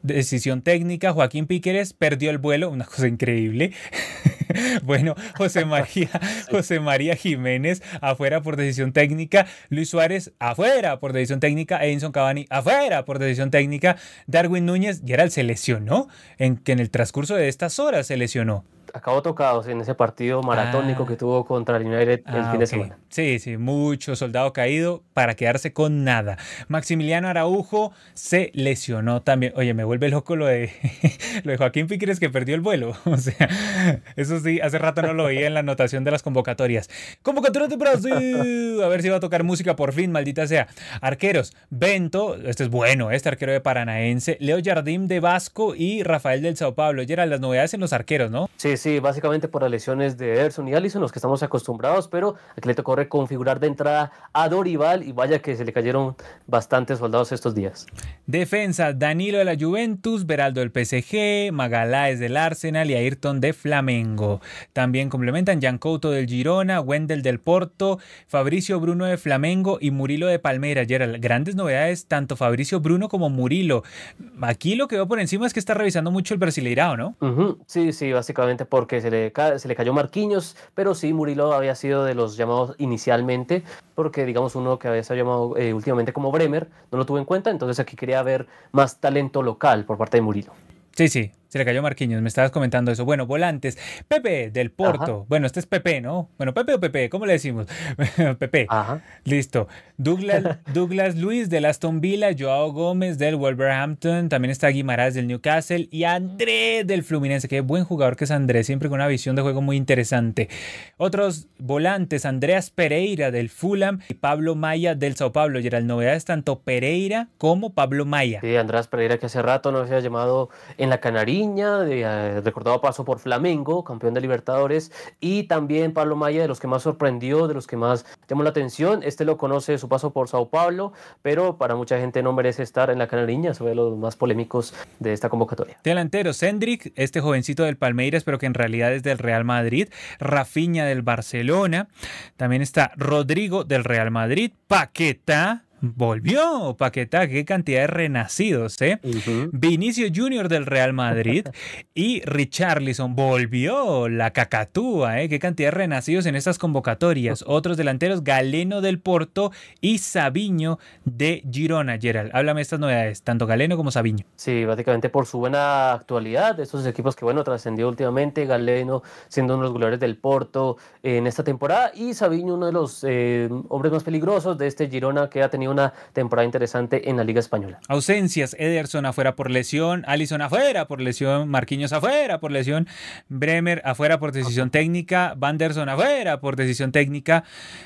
decisión técnica. Joaquín Píqueres perdió el vuelo, una cosa increíble. Bueno, José María, José María Jiménez afuera por decisión técnica, Luis Suárez afuera por decisión técnica, Edinson Cavani afuera por decisión técnica, Darwin Núñez, Gerald se lesionó, en que en el transcurso de estas horas se lesionó. Acabó tocado en ese partido maratónico ah, que tuvo contra el United el ah, fin de okay. semana. Sí, sí, mucho soldado caído para quedarse con nada. Maximiliano Araujo se lesionó también. Oye, me vuelve loco lo de, lo de Joaquín Píqueres que perdió el vuelo. O sea, eso sí, hace rato no lo veía en la anotación de las convocatorias. Convocatorias de Brasil. A ver si va a tocar música por fin, maldita sea. Arqueros, Bento, este es bueno, este arquero de Paranaense, Leo Jardim de Vasco y Rafael del Sao Paulo. Ya eran las novedades en los arqueros, ¿no? Sí, sí, básicamente por las lesiones de Ederson y Alisson, los que estamos acostumbrados, pero aquí le tocó reconfigurar de entrada a Dorival y vaya que se le cayeron bastantes soldados estos días. Defensa, Danilo de la Juventus, Beraldo del P S G, Magaláes del Arsenal y Ayrton de Flamengo. También complementan Jan Couto del Girona, Wendel del Porto, Fabricio Bruno de Flamengo y Murilo de Palmeiras. Gerald, grandes novedades, tanto Fabricio Bruno como Murilo. Aquí lo que veo por encima es que está revisando mucho el Brasileirao, ¿no? Uh-huh. Sí, sí, básicamente porque se le, ca- se le cayó Marquinhos, pero sí, Murilo había sido de los llamados inicialmente, porque digamos uno que había sido llamado eh, últimamente como Bremer, no lo tuvo en cuenta, entonces aquí quería ver más talento local por parte de Murilo. Sí, sí, se le cayó Marquinhos, me estabas comentando eso. Bueno, volantes, Pepe del Porto. Ajá. Bueno, este es Pepe, ¿no? Bueno, Pepe o Pepe, ¿cómo le decimos? Pepe. Ajá. Listo. Douglas, Douglas Luis del Aston Villa, Joao Gómez del Wolverhampton, también está Guimaraes del Newcastle y Andrés del Fluminense. Qué buen jugador que es Andrés, siempre con una visión de juego muy interesante. Otros volantes, Andreas Pereira del Fulham y Pablo Maya del Sao Paulo. Gerald, novedades tanto Pereira como Pablo Maya. Sí, Andreas Pereira que hace rato no había llamado en la Canariña, de, eh, recordado paso por Flamengo, campeón de Libertadores, y también Pablo Maya, de los que más sorprendió, de los que más llamó la atención. Este lo conoce de su paso por Sao Paulo, pero para mucha gente no merece estar en la Canariña, sobre los más polémicos de esta convocatoria. Delantero, Sendrick, este jovencito del Palmeiras, pero que en realidad es del Real Madrid, Rafinha del Barcelona, también está Rodrigo del Real Madrid, Paquetá, volvió Paquetá, qué cantidad de renacidos, ¿eh? Uh-huh. Vinicio Junior del Real Madrid y Richarlison, volvió la cacatúa, ¿eh? Qué cantidad de renacidos en estas convocatorias. Uh-huh. Otros delanteros, Galeno del Porto y Sabiño de Girona. Gerald, háblame de estas novedades, tanto Galeno como Sabiño. Sí, básicamente por su buena actualidad, de estos equipos que, bueno, trascendió últimamente, Galeno siendo uno de los goleadores del Porto eh, en esta temporada y Sabiño uno de los eh, hombres más peligrosos de este Girona que ha tenido una temporada interesante en la Liga Española. Ausencias, Ederson afuera por lesión, Alisson afuera por lesión, Marquinhos afuera por lesión, Bremer afuera por decisión okay. técnica, Vanderson afuera por decisión técnica,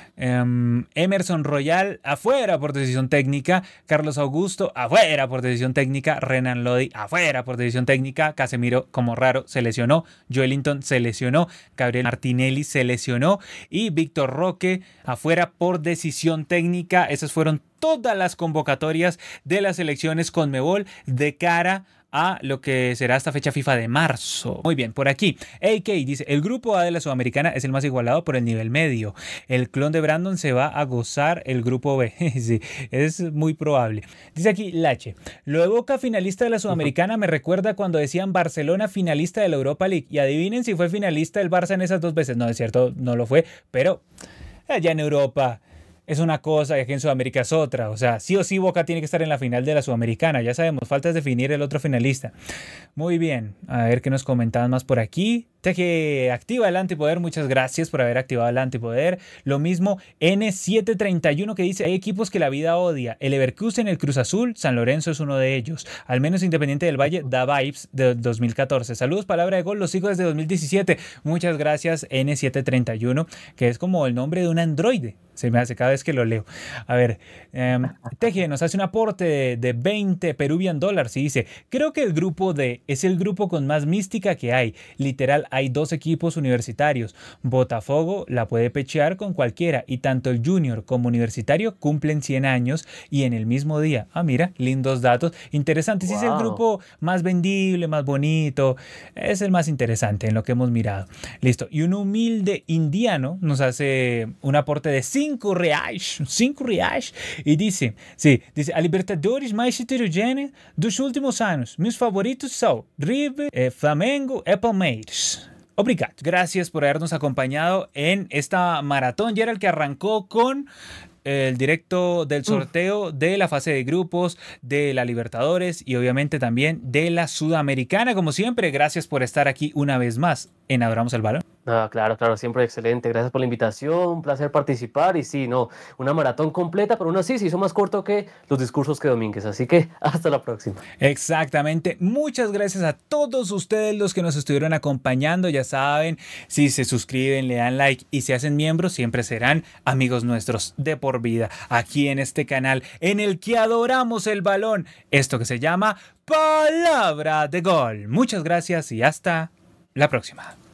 Um, Emerson Royal afuera por decisión técnica, Carlos Augusto afuera por decisión técnica, Renan Lodi afuera por decisión técnica, Casemiro como raro se lesionó, Joelinton se lesionó, Gabriel Martinelli se lesionó y Víctor Roque afuera por decisión técnica. Esas fueron todas las convocatorias de las selecciones Conmebol de cara a lo que será esta fecha FIFA de marzo. Muy bien, por aquí A K dice, el grupo A de la Sudamericana es el más igualado por el nivel medio. El clon de Brandon se va a gozar el grupo B. Sí, es muy probable. Dice aquí Lache, lo de Boca finalista de la Sudamericana me recuerda cuando decían Barcelona finalista de la Europa League. Y adivinen si fue finalista el Barça en esas dos veces. No, es cierto, no lo fue, pero allá en Europa es una cosa y aquí en Sudamérica es otra. O sea, sí o sí Boca tiene que estar en la final de la Sudamericana. Ya sabemos, falta es definir el otro finalista. Muy bien, a ver qué nos comentaban más por aquí. Que activa el antipoder, muchas gracias por haber activado el antipoder. Lo mismo N setecientos treinta y uno que dice, hay equipos que la vida odia. El Leverkusen, el Cruz Azul, San Lorenzo es uno de ellos. Al menos Independiente del Valle da vibes de dos mil catorce. Saludos, palabra de gol, los sigo desde dos mil diecisiete. Muchas gracias N setecientos treinta y uno, que es como el nombre de un androide. Se me hace cada vez que lo leo. A ver, eh, Teje nos hace un aporte de, de veinte Peruvian Dollars y dice, creo que el grupo D es el grupo con más mística que hay. Literal, hay dos equipos universitarios. Botafogo la puede pechear con cualquiera y tanto el Junior como Universitario cumplen cien años y en el mismo día. Ah, mira, lindos datos. Interesante. Wow. Sí, es el grupo más vendible, más bonito. Es el más interesante en lo que hemos mirado. Listo. Y un humilde indiano nos hace un aporte de cinco cinco reais, cinco reais. E disse, sim, disse, a Libertadores mais heterogênea dos últimos anos. Meus favoritos são River, eh, Flamengo e Palmeiras. Obrigado. Gracias por habernos acompañado en esta maratón, Gerald, que arrancó con el directo del sorteo de la fase de grupos de la Libertadores y obviamente también de la Sudamericana. Como siempre, gracias por estar aquí una vez más en Abramos el Balón. Ah, claro, claro, siempre excelente. Gracias por la invitación, un placer participar. Y sí, no, una maratón completa, pero aún así se hizo más corto que los discursos que Domínguez. Así que hasta la próxima. Exactamente. Muchas gracias a todos ustedes los que nos estuvieron acompañando. Ya saben, si se suscriben, le dan like y se hacen miembros, siempre serán amigos nuestros de por vida aquí en este canal en el que adoramos el balón. Esto que se llama Palabra de Gol. Muchas gracias y hasta la próxima.